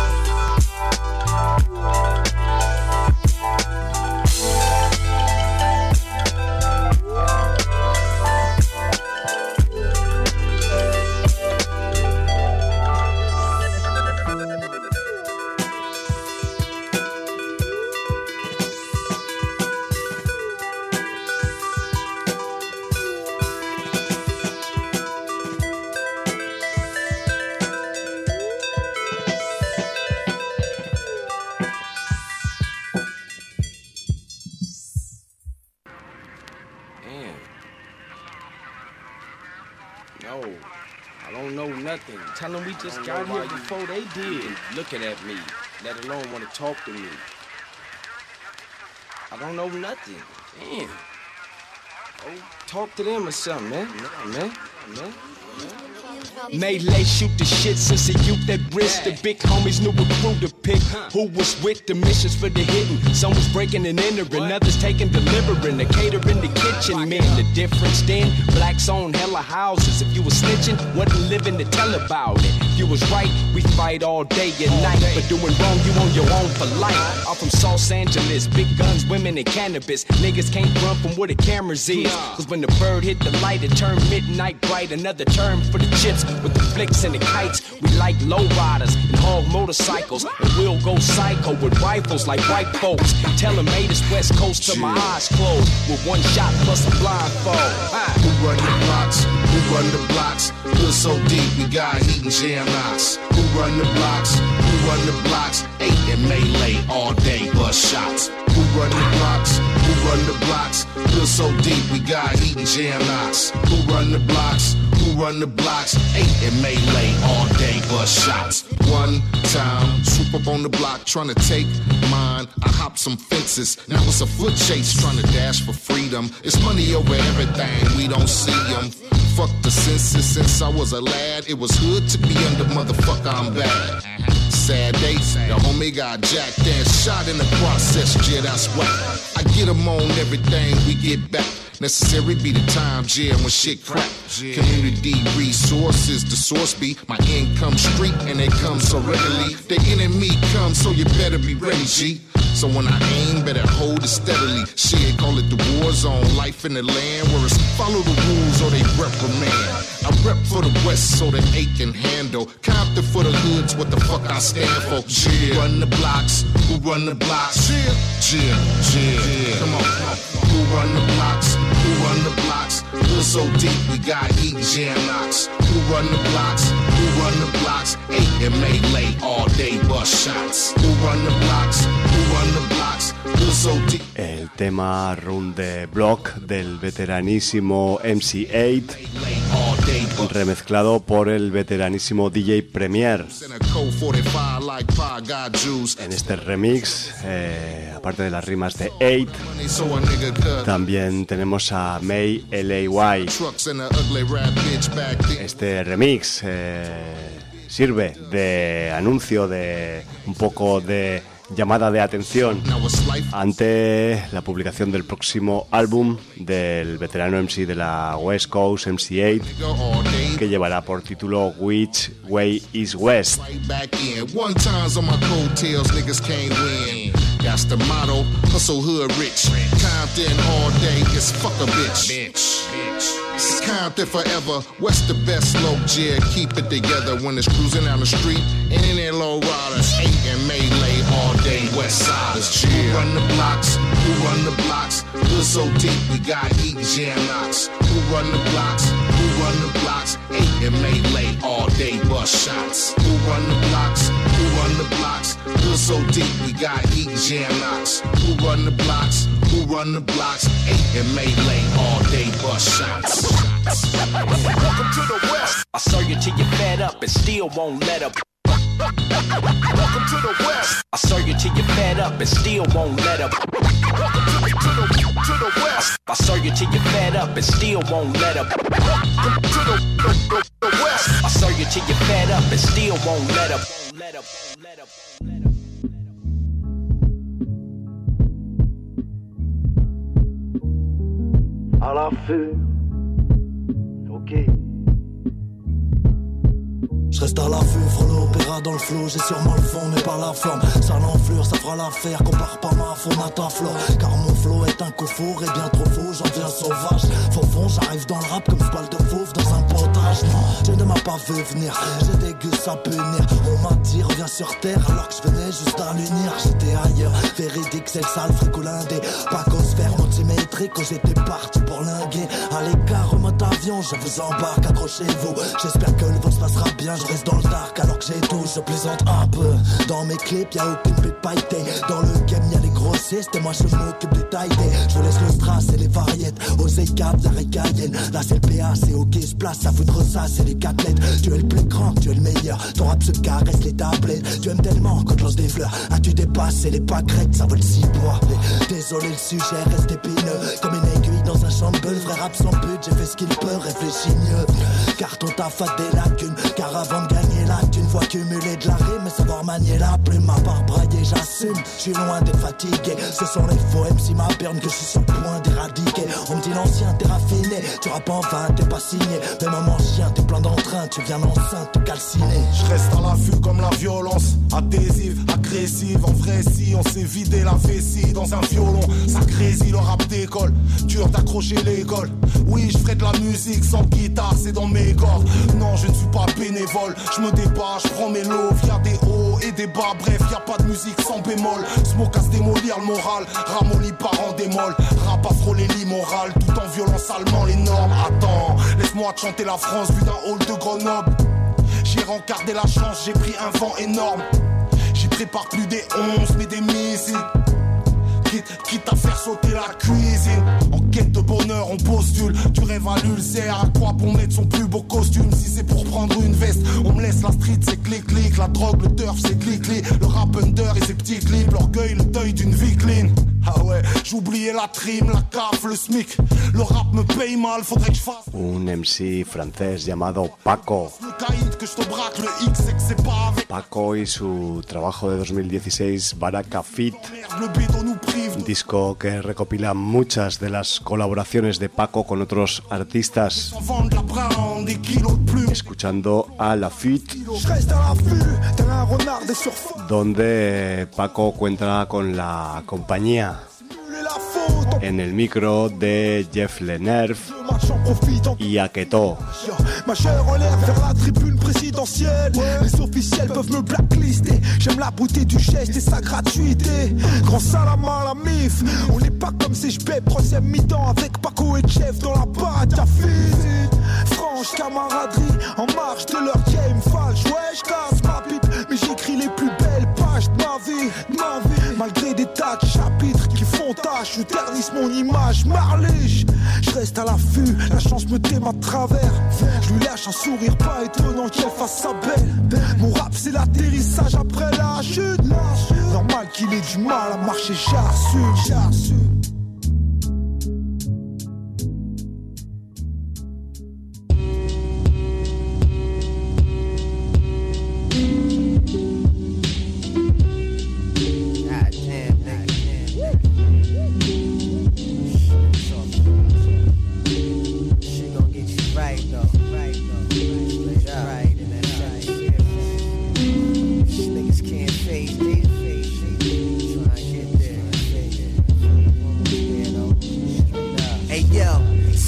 Tell them we just got here before they did. Looking at me, let alone want to talk to me. I don't know nothing. Damn. Oh, talk to them or something, man. Nah, man. Man. Melee shoot the shit since the youth at risk. The big homies knew a crew to pick. Who was with the missions for the hitting? Some was breaking and entering, others taking delivering. The catering the kitchen men. The difference then, blacks own hella houses. If you was snitching, wasn't living to tell about it. If you was right, we fight all day and night. But doing wrong, you on your own for life. I'm from Los Angeles, big guns, women and cannabis. Niggas can't run from where the cameras is. Cause when the bird hit the light, it turned midnight bright. Another term for the chips with the flicks and the kites. We like low riders and hog motorcycles, and we'll go psycho with rifles like white folks. Tell them made us West Coast till my eyes closed with one shot plus a blindfold. Ah. Who run the blocks? Who run the blocks? We're so deep, we got heat and jam knots. Who run the blocks? Who run the blocks? Eight and melee all day, bust shots. Who run the blocks? Who run the blocks? We're so deep, we got heat and jam knots. Who run the blocks? Who run the blocks? Eight and melee all day, bust shots. One time, swoop up on the block, trying to take mine. I hop some fences, now it's a foot chase, trying to dash for freedom. It's money over everything, we don't see them. Fuck the census, since I was a lad, it was hood to be under, motherfucker, I'm bad. Sad days, the homie got jacked and shot in the process, yeah, that's whack. I get them on everything we get back. Necessary be the time, yeah, when shit crack. Community resources, the source be my income street, and they come so readily. The enemy comes, so you better be ready, G. So when I aim, better hold it steadily. Shit, call it the war zone, life in the land where it's follow the rules or they reprimand. I rep for the West so that they can handle. Compton for the hoods, what the fuck I stand for. Yeah. Who run the blocks? Who run the blocks? Yeah, yeah, yeah. Come on, come on. Who run the blocks? Who run the blocks? We're so deep, we got heat and jam knocks. Who run the blocks? Who run the blocks? Eight and melee all day, bust shots. Who run the blocks? Who run the blocks? We're so deep. El tema Run the Block del veteranísimo M C eight, remezclado por el veteranísimo D J Premier. En este remix, eh, aparte de las rimas de eight, también tenemos a May L A Y. Este remix eh, sirve de anuncio, de un poco de llamada de atención ante la publicación del próximo álbum del veterano M C de la West Coast, M C eight, que llevará por título Which Way is West. That's the motto, hustle hood rich. Compton all day, just fuck a bitch. Bitch, bitch. This is Compton forever. West the best slow jig. Keep it together when it's cruising down the street. And in their low riders, hate and melee all day. West siders, who run the blocks? Who run the blocks? Hood so deep, we got heat jam knocks. Who run the blocks? Who run the blocks? Hate and melee all day. Bust shots. Who run the blocks? Who run the blocks? Hood so deep, we got heat jam knocks. Who run the blocks? Who run the blocks? Hate and melee all day. Bust shots. Welcome to the West. I serve you till you're fed up and still won't let up. Welcome to the West. I serve you till you're fed up and still won't let up. Welcome to the, to the, to the West. I serve you till you're fed up and still won't let up. Welcome to the, the, the West. I serve you till you're fed up and still won't let up. Let up, let up, let up. À l'affût, ok. Je reste à l'affût, frôle l'opéra dans le flow. J'ai sûrement le fond mais pas la forme. Ça l'enflure, ça fera l'affaire. Compare pas ma faune à ta flore. Car mon flow est un coup four et bien trop faux. J'en viens sauvage. Faux fond, j'arrive dans le rap comme ce balle de fauve dans un potage. Non, Dieu ne m'a pas vu venir. J'ai des gus à punir. On m'a dit reviens sur terre alors que je venais juste à l'unir. J'étais ailleurs, véridique, c'est le sale fricolindé. Pacosphère, multimétrique quand j'étais parti pour linguer. À l'écart, remote avion, je vous embarque, accrochez-vous. J'espère que le vol se passera bien. Je reste dans le dark alors que j'ai tout, je plaisante un peu. Dans mes clips y'a aucune pute pailletée. Dans le game y'a les grossistes et moi je m'occupe des tailletés. Je vous laisse le strass et les variettes. Osez cap, y'a Cayenne. Là c'est le P A, c'est ok, se place, ça foudre ça, c'est les catlettes. Tu es le plus grand, tu es le meilleur. Ton rap se caresse les tablettes. Tu aimes tellement quand je lance des fleurs. Ah tu dépasses et les pâquerettes, ça vole six bois. Désolé le sujet reste épineux. Comme une aiguille dans un champ de gueule. Vrai rap sans but, j'ai fait ce qu'il peut, réfléchis mieux. Car ton taf a des lacunes. Car avant de gagner la thune, faut accumuler de la rime et savoir manier la plume. À part brailler, j'assume, je suis loin d'être fatigué. Ce sont les faux M C ma berne que je suis sur le point d'éradiquer. On me dit l'ancien, t'es raffiné, tu rappes en vain, t'es pas signé. Même maman chien, t'es plein d'entrain, tu viens enceinte, te calciner. Je reste à l'affût comme la violence, adhésive, agressive. En vrai si, on s'est vidé la vessie dans un violon. Ça grésille le rap d'école, dur d'accrocher l'école. Oui, je ferai de la musique sans guitare, c'est dans mes cordes. Non, je ne suis pas bénévole, je me débat, je prends mes lots. Y'a des hauts et des bas, bref, y'a pas de musique sans bémol. Smoke à se démolir le moral, ramolli par en démol. Rap à frôler l'immoral, tout en violence allemand les normes. Attends, laisse-moi te chanter la France vue d'un hall de Grenoble. J'ai rencardé la chance, j'ai pris un vent énorme. J'y prépare plus des onze, mais des missiles. Quitte, quitte à faire sauter la cuisine. En quête de bonheur, on postule. Du rêve à l'ulcère, à quoi pour mettre son plus beau costume. Si c'est pour prendre une veste, on me laisse la street, c'est clic-clic. La drogue, le turf, c'est clic-clic. Le rap under et ses petits clips. L'orgueil, le deuil d'une vie clean. Ah ouais, j'oubliais la trim, la caf, le smic. Le rap me paye mal, faudrait que je fasse un M C francés llamado Paco. que je te braque, le X, c'est que c'est pas avec Paco y su trabajo de dos mil dieciséis, Baraka Fit, le bédo nous prive. un disco que recopila muchas de las colaboraciones de Paco con otros artistas, escuchando a La Fit, donde Paco cuenta con la compañía en el micro de Jeff Lenerve y Aketo. Majeur en l'air vers la tribune présidentielle. Les officiels peuvent me blacklister. J'aime la beauté du geste et sa gratuité. Grand salam à la mif. On n'est pas comme si je paie troisième mi-temps avec Paco et Jeff dans la barre à fit. Franche camaraderie en marge de leur game falche. Ouais, je casse ma pipe, mais j'écris les plus belles pages de ma vie, de ma vie. Malgré des tas de chapitres qui font tâche ou ternissent mon image marliche. Je reste à l'affût, la chance me t'aime à travers. Je lui lâche un sourire pas étonnant qu'elle fasse sa belle. Mon rap c'est l'atterrissage après la chute. Normal qu'il ait du mal à marcher, j'assume, j'assume.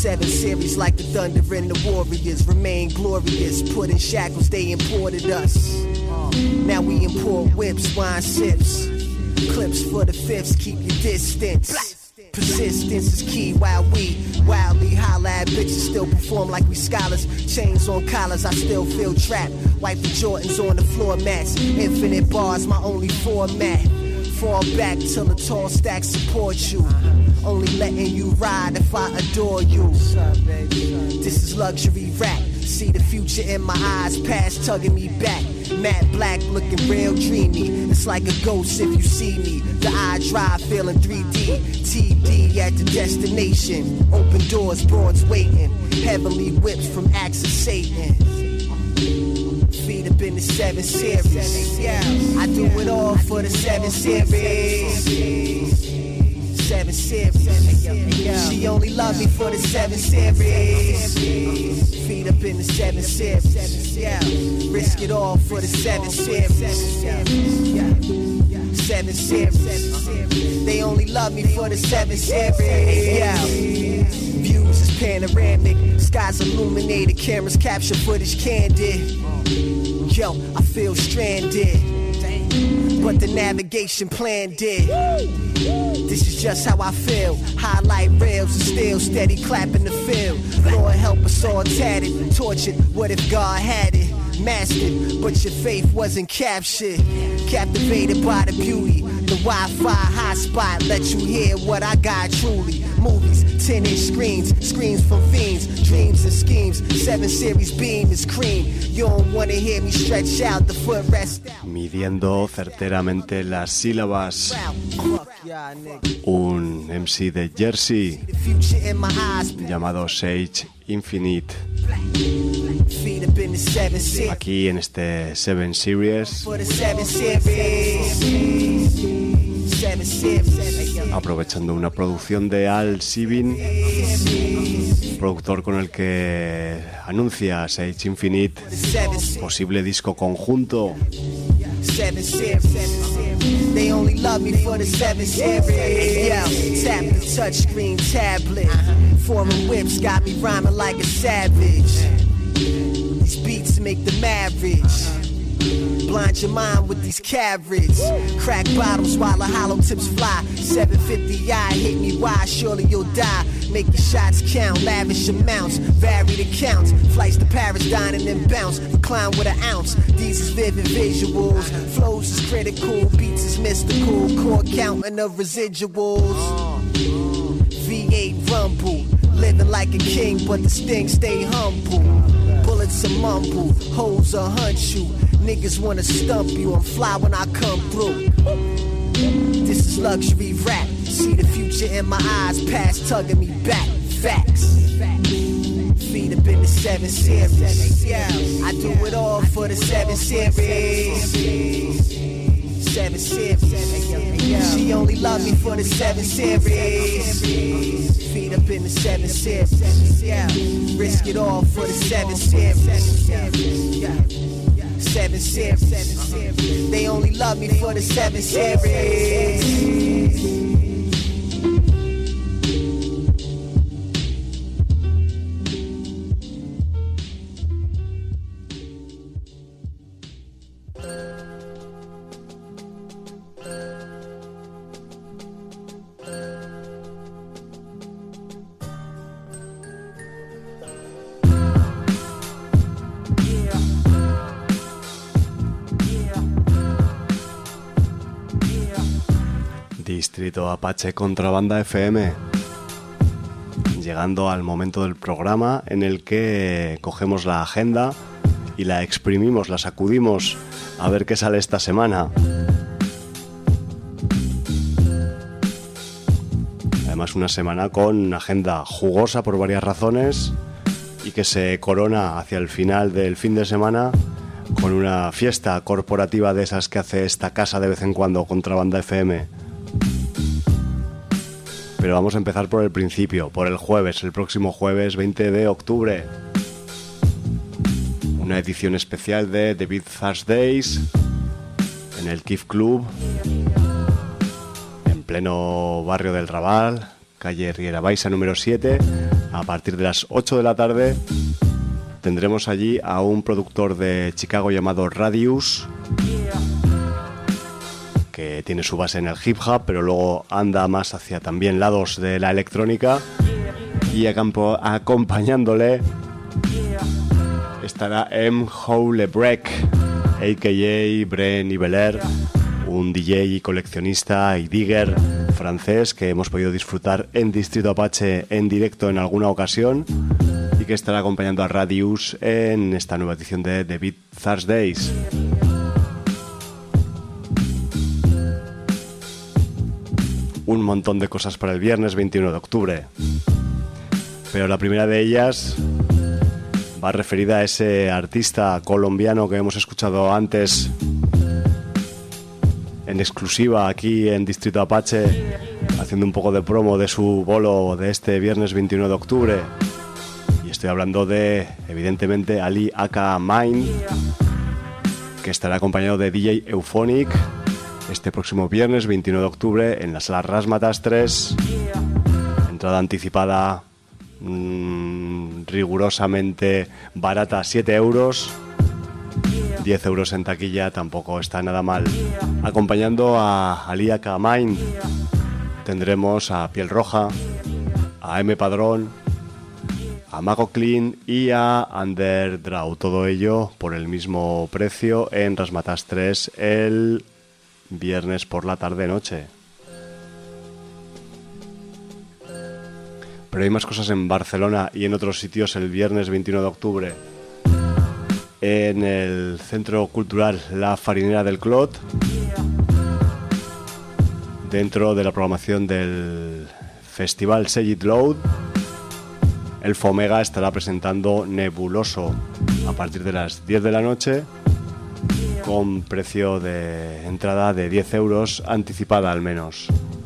seven series like the Thunder and the Warriors remain glorious. Put in shackles, they imported us. Now we import whips, wine sips. Clips for the fifths, keep your distance. Persistence is key while we wildly holla at bitches. Still perform like we scholars. Chains on collars, I still feel trapped. Wipe the Jordans on the floor mats. Infinite bars, my only format. Fall back till the tall stack support you. Only letting you ride if I adore you. This is luxury rap. See the future in my eyes, past tugging me back. Matte black looking real dreamy. It's like a ghost if you see me. The eye dry feeling three D. T D at the destination. Open doors, broads waiting. Heavenly whips from acts of Satan. Feet up in the seven series. I do it all for the seven series. Seven series. She only love me for the seven series. Feet up in the seven series. Risk it all for the seven series. Seven series. They only love me for the seven series. Views is panoramic. Skies illuminated. Cameras capture footage candid. Yo, I feel stranded, but the navigation plan did. This is just how I feel. Highlight rails and still steady clapping the field. Lord help us all tatted, tortured. What if God had it? Mastered, but your faith wasn't captured. Captivated by the beauty. The Wi-Fi hotspot let you hear what I got truly. Movies, ten inch screens, screens from fiends, dreams and schemes. Seven series beam is cream. You don't wanna hear me stretch out the footrest. Midiendo certeramente las sílabas. Un M C de Jersey llamado Sage Infinite. Aquí en este Seven Series, aprovechando una producción de Al Sibin, productor con el que anuncia Sage Infinite posible disco conjunto. They only love me for the seven series. Yo, tap the touchscreen tablet. Foreign whips got me rhyming like a savage. These beats make the marriage. Blind your mind with these carrots. Crack bottles while the hollow tips fly. seven fifty I hit me wide, surely you'll die. Make your shots count, lavish amounts, vary the counts. Flights to Paris, dining and bounce. Recline with an ounce. These is vivid visuals. Flows is critical, beats is mystical. Core counting of residuals. V eight rumble, living like a king, but the sting stay humble. Bullets a mumble, hoes a hunt you. Niggas wanna stump you, I'm fly when I come through. This is luxury rap. See the future in my eyes, past tugging me back. Facts. Feet up in the seven series. I do it all for the seven series. Seven series. She only love me for the seven series. Feet up in the seven series. Risk it all for the seven series. Seven series. They only love me for the seven series. Distrito Apache Contrabanda F M, llegando al momento del programa en el que cogemos la agenda y la exprimimos, la sacudimos a ver qué sale esta semana. Además, una semana con agenda jugosa por varias razones y que se corona hacia el final del fin de semana con una fiesta corporativa de esas que hace esta casa de vez en cuando, Contrabanda F M. Pero vamos a empezar por el principio, por el jueves, el próximo jueves veinte de octubre. Una edición especial de The Beat Thursdays en el Kif Club, en pleno barrio del Raval, calle Riera Baixa número siete, a partir de las ocho de la tarde, tendremos allí a un productor de Chicago llamado Radius, que tiene su base en el hip hop, pero luego anda más hacia también lados de la electrónica. Y a campo, acompañándole estará M. Houlebrek, a k a. Bren Ibeler, un D J y coleccionista y digger francés que hemos podido disfrutar en Distrito Apache en directo en alguna ocasión y que estará acompañando a Radius en esta nueva edición de The Beat Thursdays. Un montón de cosas para el viernes veintiuno de octubre, pero la primera de ellas va referida a ese artista colombiano que hemos escuchado antes en exclusiva aquí en Distrito Apache, haciendo un poco de promo de su bolo de este viernes veintiuno de octubre. Y estoy hablando de, evidentemente, Ali aka Mine, que estará acompañado de D J Euphonic este próximo viernes veintiuno de octubre en la sala Razzmatazz tres. Entrada anticipada mmm, rigurosamente barata, siete euros. diez euros en taquilla, tampoco está nada mal. Acompañando a Ali aka Mine tendremos a Piel Roja, a M. Padrón, a Mago Clean y a Underdraw. Todo ello por el mismo precio en Razzmatazz tres el viernes por la tarde-noche. Pero hay más cosas en Barcelona y en otros sitios el viernes veintiuno de octubre. En el Centro Cultural La Farinera del Clot, dentro de la programación del Festival Say It Loud, el Fomega estará presentando Nebuloso a partir de las diez de la noche, con precio de entrada de diez euros, anticipada al menos.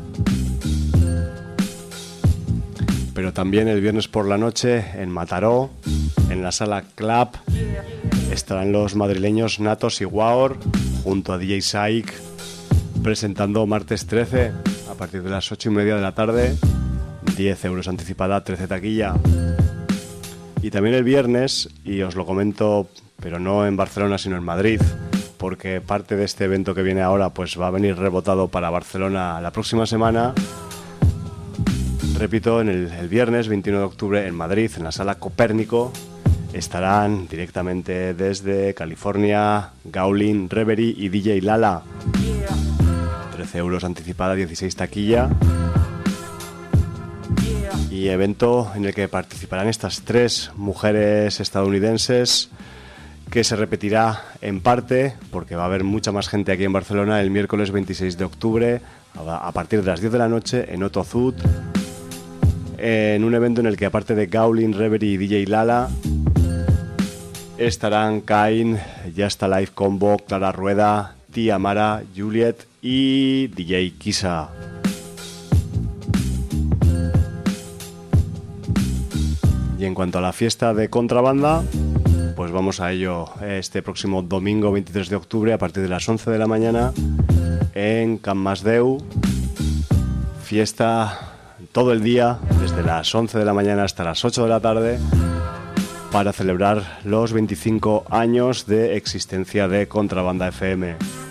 Pero también el viernes por la noche en Mataró, en la sala Club, estarán los madrileños Natos y Waor junto a D J Saik presentando martes trece a partir de las ocho y media de la tarde, diez euros anticipada, trece taquilla. Y también el viernes, y os lo comento, pero no en Barcelona sino en Madrid, porque parte de este evento que viene ahora pues va a venir rebotado para Barcelona la próxima semana. Repito, en el, el viernes veintiuno de octubre en Madrid, en la sala Copérnico, estarán directamente desde California Gaulin, Reverie y D J Lala. trece euros anticipada, dieciséis taquilla. Y evento en el que participarán estas tres mujeres estadounidenses, que se repetirá en parte porque va a haber mucha más gente aquí en Barcelona el miércoles veintiséis de octubre a partir de las diez de la noche en Otto Zut, en un evento en el que aparte de Gaulin, Reverie y D J Lala estarán Kain, Yasta Live Combo, Clara Rueda, Tia Mara, Juliet y D J Kisa. Y en cuanto a la fiesta de contrabanda, pues vamos a ello este próximo domingo veintitrés de octubre a partir de las once de la mañana en Can Masdeu. Fiesta todo el día, desde las once de la mañana hasta las ocho de la tarde, para celebrar los veinticinco años de existencia de Contrabanda F M.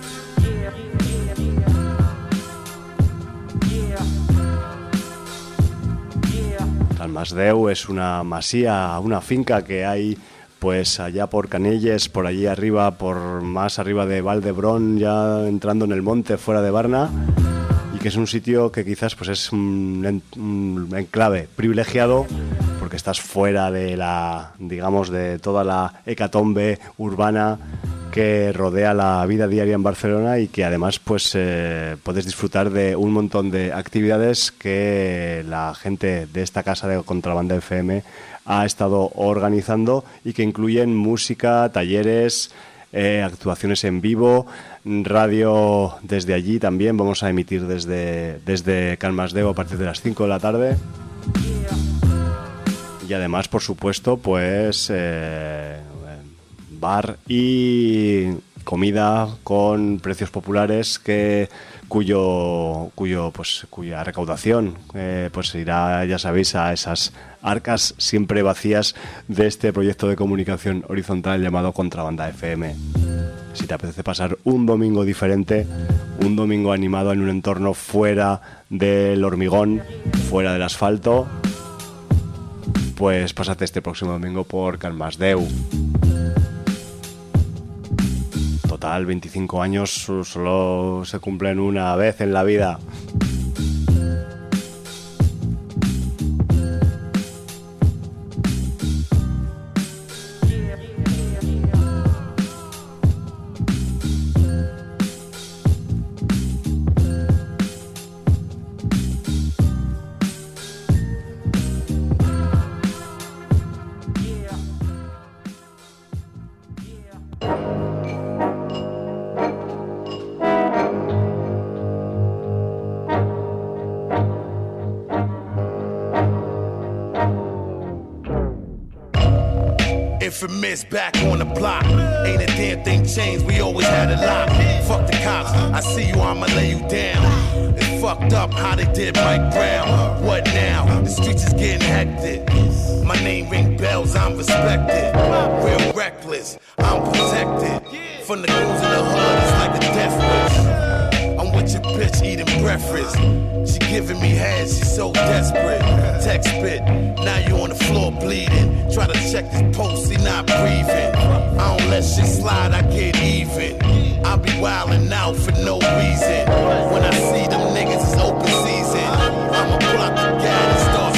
Can Masdeu es una masía, una finca que hay pues allá por Canelles, por allí arriba, por más arriba de Valdebrón, ya entrando en el monte fuera de Barna, y que es un sitio que quizás pues es un, un enclave privilegiado porque estás fuera de la, digamos, de toda la hecatombe urbana que rodea la vida diaria en Barcelona, y que además pues eh, puedes disfrutar de un montón de actividades que la gente de esta casa de Contrabanda F M ha estado organizando y que incluyen música, talleres, eh, actuaciones en vivo, radio desde allí también. Vamos a emitir desde, desde Can Masdeu a partir de las cinco de la tarde. Y además, por supuesto, pues eh, bar y comida con precios populares que cuyo cuyo pues cuya recaudación eh, pues irá, ya sabéis, a esas arcas siempre vacías de este proyecto de comunicación horizontal llamado Contrabanda F M. Si te apetece pasar un domingo diferente, un domingo animado en un entorno fuera del hormigón, fuera del asfalto, pues pásate este próximo domingo por Can Masdeu. Total, veinticinco años solo se cumplen una vez en la vida. Infamous back on the block. Ain't a damn thing changed, we always had a lot. Fuck the cops, I see you, I'ma lay you down. It's fucked up how they did Mike Brown. What now? The streets is getting hectic. My name ring bells, I'm respected. Real reckless, I'm protected. From the goons in the hood, it's like a death wish. I'm with your bitch eating breakfast. She giving me head, she's so desperate. Text spit, now you on the floor bleeding. Try to check this pulse, he not breathing. I don't let shit slide, I get even. I be wildin' out for no reason. When I see them niggas, it's open season. I'ma pull out the gas and start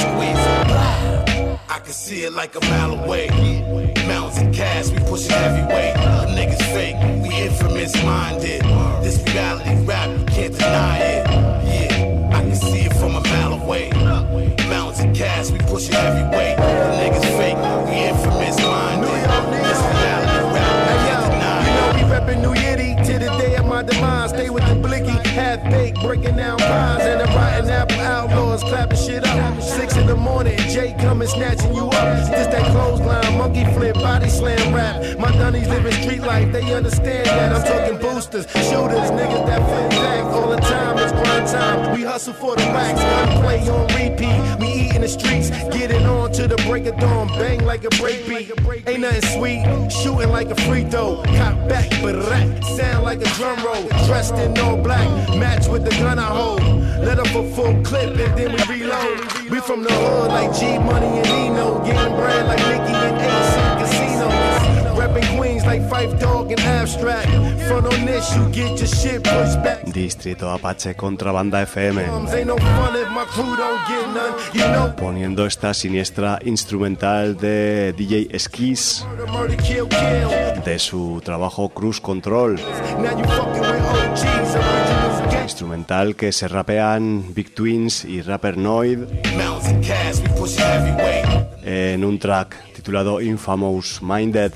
squeezing. I can see it like a mile away. Mountains of cash, we pushing heavyweight. The niggas fake, we infamous minded. This reality rap, you can't deny it. Yeah, I can see it from a mile away. Mountains of cash, we pushing heavyweight. The niggas fake, we infamous minded. This reality rap, you can't deny it. You know we reppin' New Yiddy to the day of my demise. Stay with the blicky, half baked, breaking down pies. And the rotten apple outlaws clapping shit up. Six in the morning, Jay coming snatching you up. This that clothesline, monkey flip, body slam rap. My dunnies living street life, they understand that. I'm talking boosters, shooters, niggas that flip back all the time. It's grind time. We hustle for the racks, gunplay on repeat. We eat in the streets, getting on to the break of dawn. Bang like a break beat. Ain't nothing sweet, shooting like a free throw. Cop back, but rat, sound like a drum roll. Dressed in all black, match with the gun I hold. Let up a full clip and then we reload. We from the hood like G Money and Eno, getting bread like Mickey and Ace in Casino. Repping Queens like Fife Dog and Abstract. Front on this, you get your shit pushed back. Distrito Apache Contrabanda F M. Ain't no fun if my crew don't get none, you know. Poniendo esta siniestra instrumental de D J Esquis de su trabajo Cruise Control. Instrumental que se rapean Big Twins y Rapper Noid en un track titulado Infamous Minded.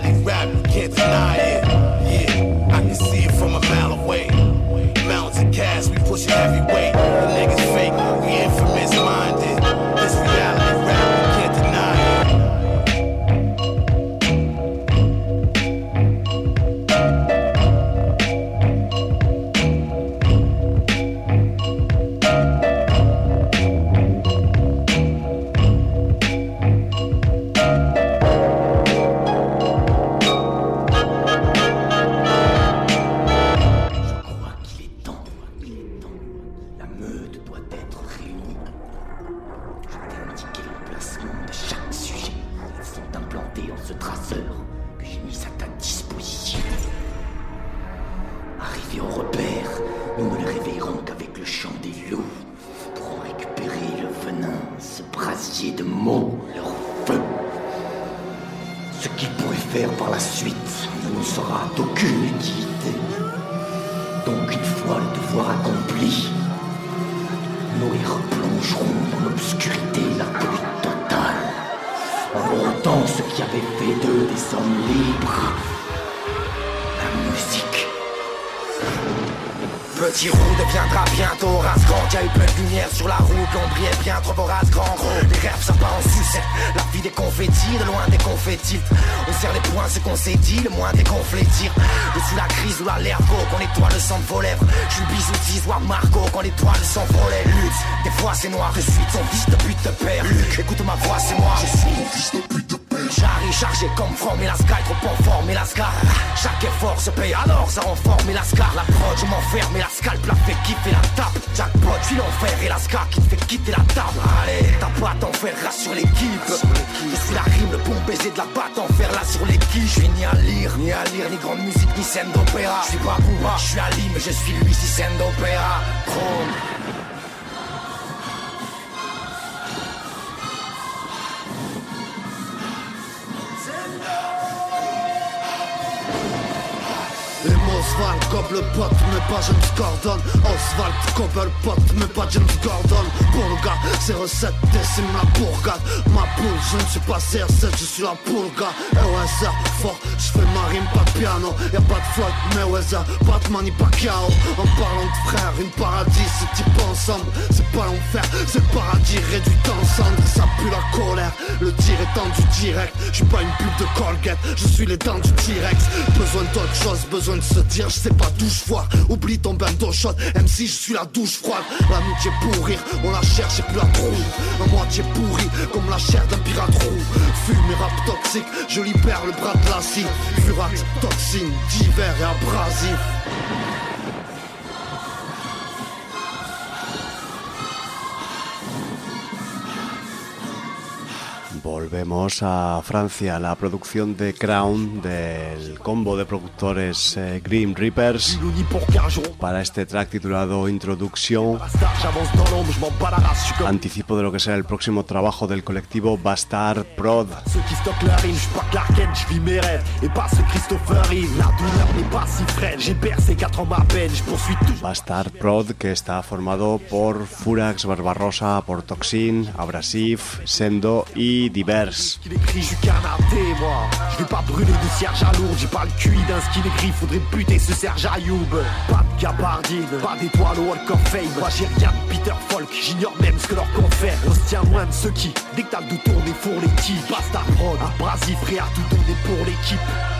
Petit roux deviendra bientôt race grand. Y'a eu plein de lumière sur la route, l'on brillait bien trop vorace grand gros. Les rêves ça part en sucette, la vie des confettis, de loin des confettis. on fait tilt. On serre les poings, ce qu'on s'est dit, le moins dégonflé tire. Dessus la crise ou la l'ergo, qu'on nettoie le sang de vos lèvres. Je suis bisoutis, voire Margot, quand les toiles sont volées. Lutte, des fois c'est noir, je suis ton fils de pute de père. Luc, écoute ma voix, c'est moi. Je suis ton fils de pute de père. J'arrive chargé comme From et la Sky, trop en forme et la Scar. Chaque effort se paye, alors ça renforme et la Scar. La prod, je m'enferme et la scalp la fait kiffer la tape. Jackpot, je suis l'enfer et la Scar qui te fait quitter la table. Allez, t'as pas t'en faire rassure l'équipe. Je suis la rime, le bon baiser de la batte en fer là sur les quilles. Je suis ni à lire, ni à lire, ni grande musique, ni scène d'opéra. Je suis pas Booba, je suis Ali, mais je suis lui si scène d'opéra. Chrome. Oswald, gobe le pote, mais pas James Gordon. Oswald, gobe le pote, mais pas James Gordon. Pour le gars, ces recettes déciment la bourgade. Ma poule, je ne suis pas C R sept, je suis la poule gars. Et ouais, ça, fort, je fais ma rime, pas de piano. Y'a pas de Floyd, mais ouais, ça, pas de Manny Pacquiao. En parlant de frères, une paradis, ce type ensemble. C'est pas l'enfer, c'est le paradis réduit en cendres. Ça pue la colère, le tir est tendu direct. Je suis pas une pub de Colgate, je suis les dents du T-Rex. Besoin d'autre chose, besoin de se dire, je sais pas d'où je vois. Oublie ton bain d'eau chaude, M C, je suis la douche froide. L'amitié pour rire, on la cherche et plus la trouille. À moitié pourri, comme la chair d'un pirate roux. Fume et rap toxique, je libère le bras de l'acide. Furax, toxine, divers et abrasif. Volvemos a Francia, la producción de Crown del combo de productores eh, Grim Reapers para este track titulado Introduction, anticipo de lo que será el próximo trabajo del colectivo Bastard Prod. Bastard Prod, que está formado por Furax, Barbarossa, por Toxin, Abrasif, Sendo y Divers. Je suis canardé moi, je vais pas brûler de cierge à lourd. J'ai pas le Q I d'un skill écrit, faudrait buter ce Serge Ayoub. Pas de gabardine, pas d'étoile au Walk of Fame. Moi j'ai rien de Peter Falk, j'ignore même ce que leur confère. On se tient loin de ceux qui, dès que t'as le dos tourné pour les types. Bastard Prod, abrasif, frère, tout donné pour l'équipe.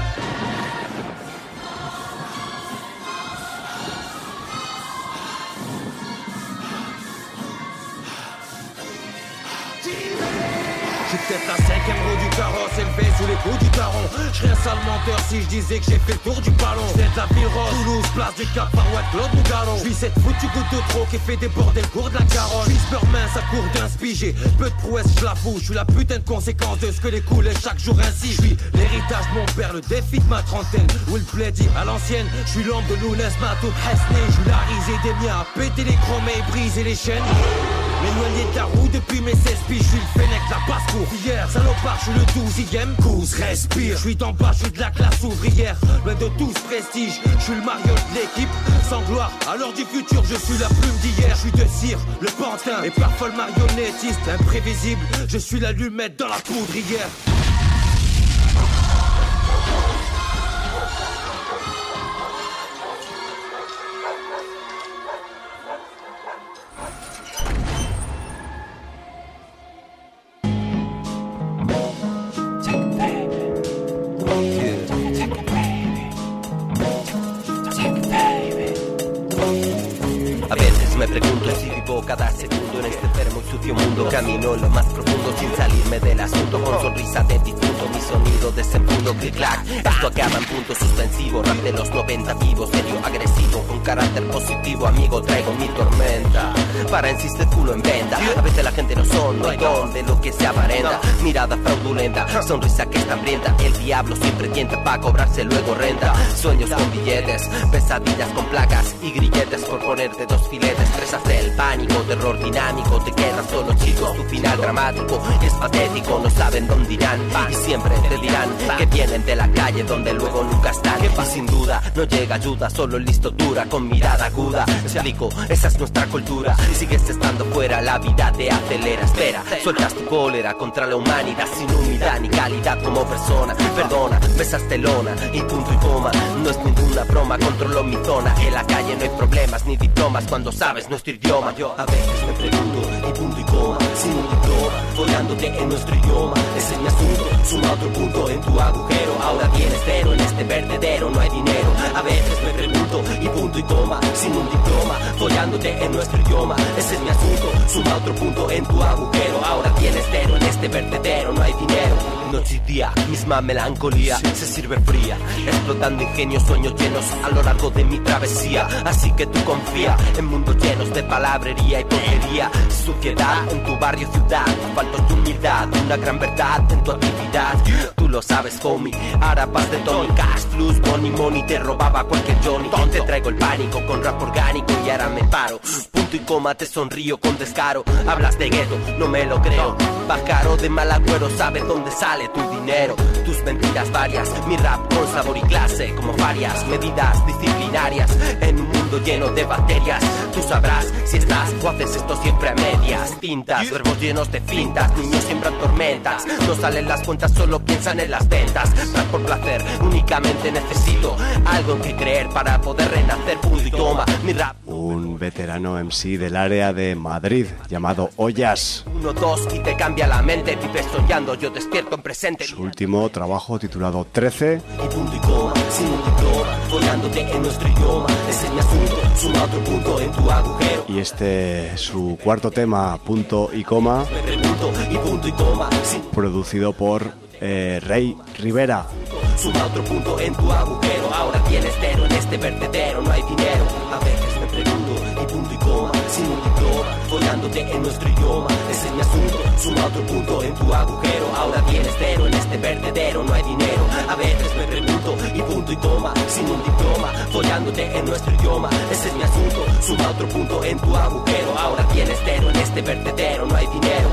Peut-être la cinquième roue du carrosse élevé sous les coups du taron. Je serais un sale menteur si je disais que j'ai fait le tour du ballon. J'viens de la ville rose, Toulouse, place du Cap, Parouette, Claude Bougalon. J'vis cette foutue goutte de trop qui fait déborder le cours de la Garonne. J'vis peur mince, ça court d'un spigé. Peu de prouesse, je l'avoue, je suis la putain de conséquence de ce que les coulait chaque jour ainsi. J'vis l'héritage de mon père, le défi de ma trentaine. Will Blady à l'ancienne, je suis l'homme de Lounès, Matou, Hesney. J'suis la risée des miens, à péter les chromés et briser les chaînes. Éloigné de la roue depuis mes seize piges, je suis le fennec, la basse-cour. Hier, salopard, je suis le douzième. Cous, respire, je suis d'en bas, je suis de la classe ouvrière. Loin de tout ce prestige, je suis le Mario de l'équipe. Sans gloire, à l'heure du futur, je suis la plume d'hier. Je suis de cire, le pantin, et parfois le marionnettiste. Imprévisible, je suis l'allumette dans la poudrière. Cada segundo en este enfermo y sucio mundo camino en lo más profundo sin salirme del asunto con sonrisa de difunto mi sonido desenfundo clic clac esto acaba en punto suspensivo rap de los noventa vivo serio agresivo con carácter positivo amigo traigo mi tormenta para insistir culo en venda a veces la gente no son no hay don de lo que se aparenta mirada fraudulenta sonrisa que está hambrienta el diablo siempre tienta pa' cobrarse luego renta sueños con billetes pesadillas con placas y grilletes por ponerte dos filetes presas del pánico terror dinámico, te quedas solo chico, tu final dramático es patético, no saben dónde irán y siempre te dirán que vienen de la calle donde luego nunca están y sin duda no llega ayuda, solo el listo dura con mirada aguda, explico, esa es nuestra cultura y sigues estando fuera, la vida te acelera, espera, sueltas tu cólera contra la humanidad sin humildad ni calidad como persona, perdona, besaste lona y punto y coma, no es ninguna broma, controlo mi zona, en la calle no hay problemas ni diplomas cuando sabes nuestro idioma, yo a veces me pregunto y punto y coma sin un diploma follándote en nuestro idioma ese es mi asunto sumado punto en tu agujero. Ahora tienes cero en este vertedero, no hay dinero. A veces me pregunto y punto y coma, sin un diploma, follándote en nuestro idioma. Ese es mi asunto, suma otro punto en tu agujero. Ahora tienes cero en este vertedero, no hay dinero. Noche y día, misma melancolía, se sirve fría, explotando ingenios, sueños llenos a lo largo de mi travesía. Así que tú confía en mundos llenos de palabrería y porquería. Suciedad en tu barrio, ciudad, falta tu humildad, una gran verdad en tu actividad. Tú lo sabes, homie, harapas de Tony, cash, plus, money, money, te robaba cualquier Johnny. Te traigo el pánico con rap orgánico y ahora me paro. Punto y coma, te sonrío con descaro. Hablas de gueto, no me lo creo. Bacaro de mal agüero, sabes dónde sale tu dinero. Tus mentiras varias, mi rap con sabor y clase, como varias medidas disciplinarias en un mundo lleno de bacterias. Tú sabrás si estás o haces esto siempre a medias. Tintas, verbos llenos de fintas, niños siembran tormentas. No salen las cuentas, solo piensan en las ventas. Rap por placer, únicamente necesito algo en que creer para poder renacer. Punto y toma, mi rap. Un veterano M C del área de Madrid llamado Ollas. Uno, dos y te cambia la mente. Vives soñando, yo despierto en presente. Su último trabajo titulado trece. Y punto y coma, sin un diploma, follándote en nuestro idioma. Ese es mi asunto, suma otro punto en tu agujero. Y este es su cuarto tema, punto y coma. Me pregunto, y punto y coma, sin... producido por eh, Rey Rivera. Suma otro punto en tu agujero. Ahora tienes cero en este vertedero, no hay dinero. A veces me pregunto, y punto y coma, sin un diploma, follándote en nuestro idioma. Ese es mi asunto, suma otro punto en tu agujero. Ahora tienes cero en este vertedero, no hay dinero. A veces me pregunto, y punto y coma, sin un diploma, follándote en nuestro idioma. Ese es mi asunto, suma otro punto en tu agujero. Ahora tienes cero en este vertedero, no hay dinero.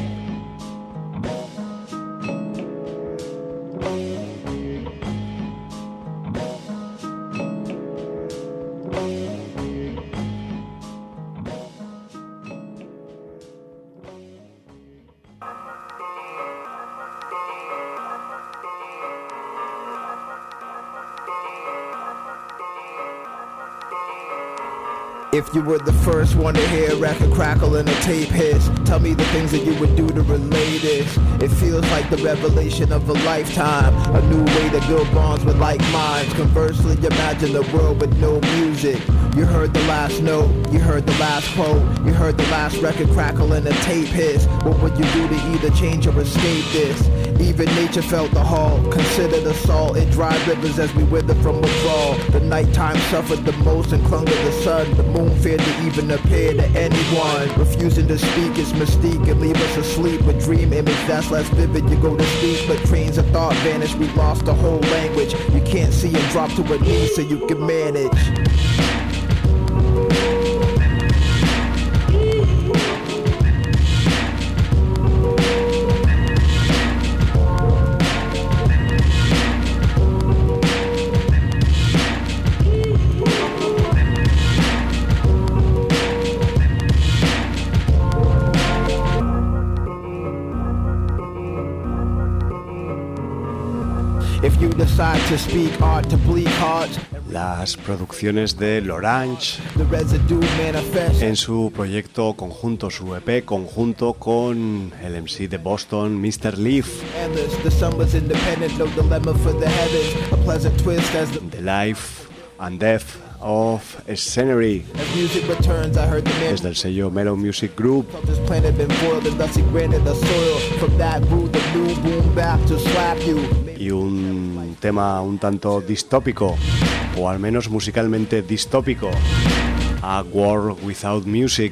If you were the first one to hear a record crackle and a tape hiss, tell me the things that you would do to relay this. It feels like the revelation of a lifetime, a new way to build bonds with like minds. Conversely, imagine a world with no music. You heard the last note, you heard the last quote, you heard the last record crackle and a tape hiss. What would you do to either change or escape this? Even nature felt the halt, considered assault. It dried rivers as we withered from withdrawal. The nighttime suffered the most and clung to the sun. The moon feared to even appear to anyone. Refusing to speak its mystique and leave us asleep with dream image that's less vivid. You go to sleep, but trains of thought vanish. We lost the whole language. You can't see and drop to a knee so you can manage. If you decide to speak art to bleak hearts. Las producciones de L'Orange The residue manifest. en su proyecto conjunto, su E P conjunto con el M C de Boston, mister Leaf. The sun was independent, no dilemma for the heavens. A pleasant twist as the, The Life and Death of Scenery. as music returns, I heard the man Desde el sello Mellow Music Group. felt this planet been boiled and thus he granted the soil. From that root, the new boom bap to slap you. Y un tema un tanto distópico, o al menos musicalmente distópico, A World Without Music.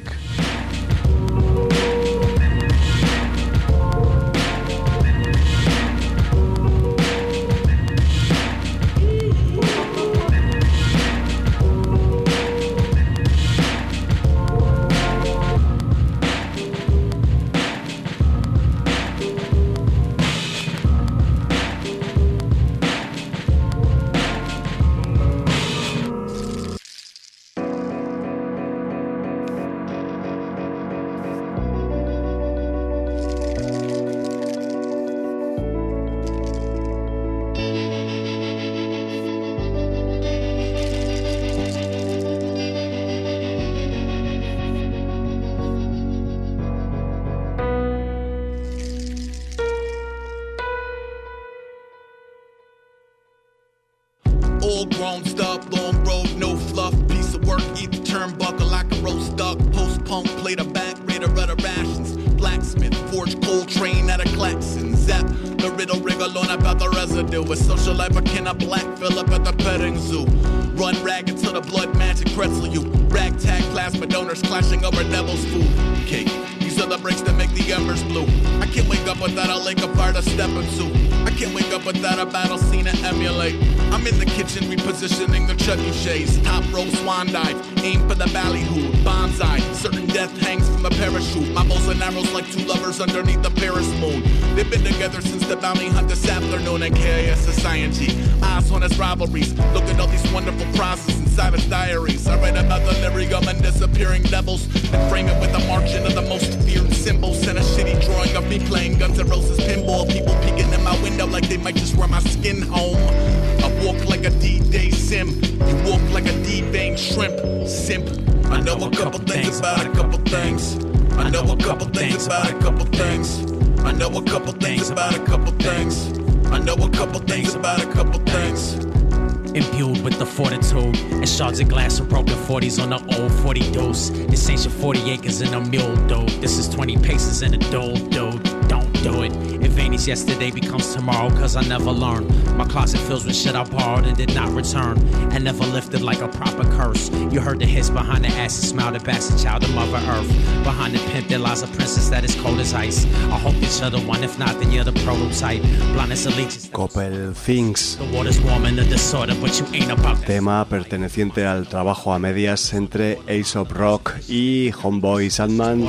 full grown stuff, long road, no fluff. Piece of work, eat the turnbuckle like a roast duck. Post punk, played a back, raider of the rations. Blacksmith, forge cold train at a klaxon. Zap the riddle, wriggle on about the residue. With social life, I cannot black fill up at the petting zoo. Run ragged till the blood magic pretzel you. Ragtag plasma donors clashing over devil's food cake. These are the breaks that make the embers blue. I can't wake up without a lake of fire to step into. I can't wake up without a battle scene to emulate. I'm in the kitchen repositioning the Chuck E. Cheese. Top row swan dive, aim for the ballyhoo. Bonsai, certain death hangs from the parachute. My bows and arrows like two lovers underneath the Paris moon. They've been together since the bounty hunt this afternoon at K A S Society. Eyes on his rivalries. Look at all these wonderful prizes inside his diaries. I write about the lyrium and disappearing devils and frame it with a margin of the most feared symbols and a shitty drawing of me playing Guns N' Roses pinball. People peeking in my window like they might just wear my skin home. I walk like a D-Day sim. You walk like a D-Vein shrimp. Simp. I know a couple things about a couple things. I know a couple things about a couple things. I know a couple things about a couple things. I know a couple things about a couple things. Imbued with the fortitude and shards of glass and broken forties on the old forty dose. This ain't your forty acres in a mule, dude. This is twenty paces in a dole, dude. Don't do it. If Vanny's yesterday becomes tomorrow, cause I never learned. My closet fills with shit I borrowed and did not return. And never lifted like a proper curse. You heard the hiss behind the acid smile, the bastard child of Mother Earth. Behind the pimp there lies a princess that is cold as ice. I hope that you're the one, if not then you're the prototype. Blindness allegiance. Couple Things. The water's warm in the disorder, but you ain't about that. Tema perteneciente al trabajo a medias entre Aesop Rock y Homeboy Sandman.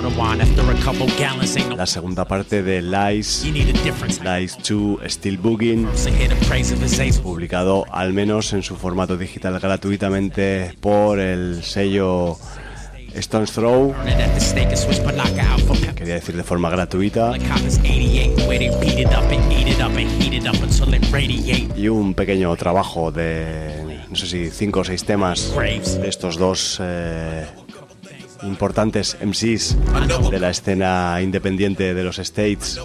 La segunda parte de Lies, Lies two Still Boogin', publicado al menos en su formato digital gratuitamente por el sello Stone's Throw. Quería decir de forma gratuita. Y un pequeño trabajo de, no sé si cinco o seis temas de estos dos eh, importantes M Cs de la escena independiente de los States.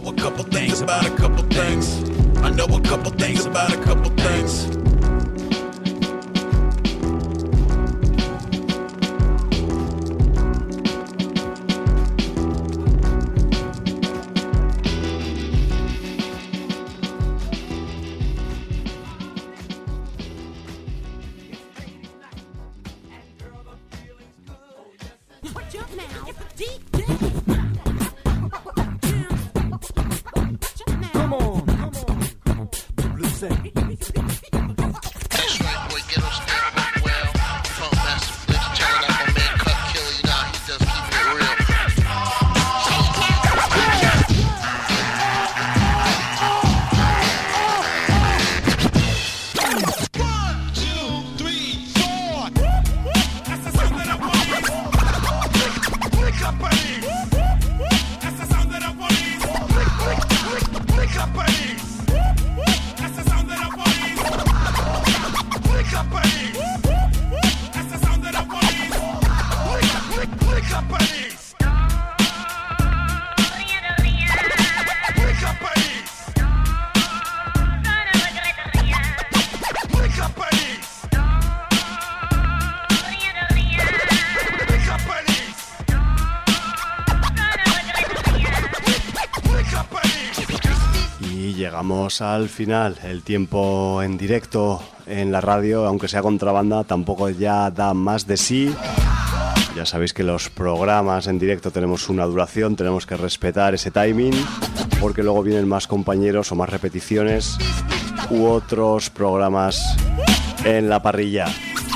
Llegamos al final. El tiempo en directo en la radio, aunque sea contrabanda, tampoco ya da más de sí. Ya sabéis que los programas en directo tenemos una duración, tenemos que respetar ese timing, porque luego vienen más compañeros o más repeticiones u otros programas en la parrilla.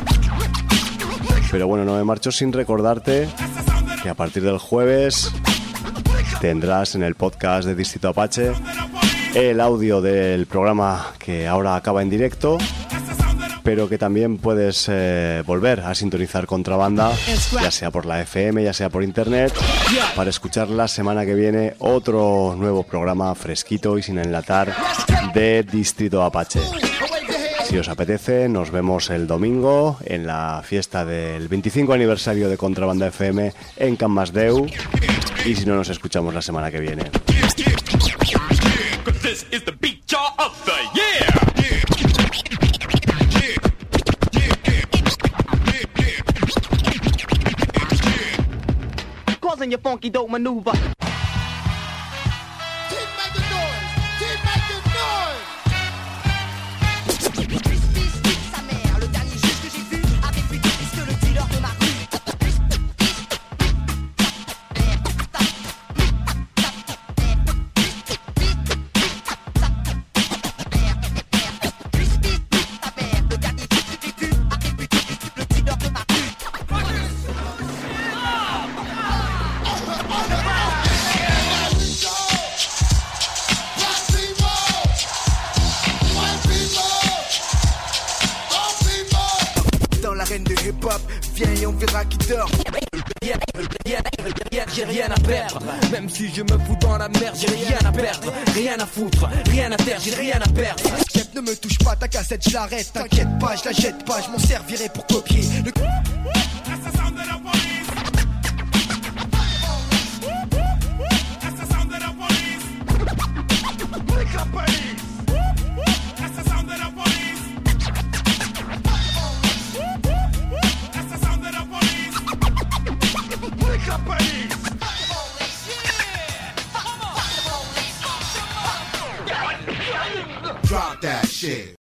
Pero bueno, no me marcho sin recordarte que a partir del jueves tendrás en el podcast de Distrito Apache el audio del programa que ahora acaba en directo, pero que también puedes eh, volver a sintonizar Contrabanda, ya sea por la F M, ya sea por internet, para escuchar la semana que viene otro nuevo programa fresquito y sin enlatar de Distrito Apache. Si os apetece, nos vemos el domingo en la fiesta del veinticinco aniversario de Contrabanda F M en Can Masdeu, y si no, nos escuchamos la semana que viene. This is the beat y'all of the year. Yeah. Yeah. funky dope maneuver. J'ai rien à perdre, même si je me fous dans la merde, j'ai rien à perdre, rien à foutre, rien à taire, j'ai rien à perdre. Chef, ne me touche pas, ta cassette, je l'arrête, t'inquiète pas, je la jette pas, je m'en servirai pour copier le... Drop that shit.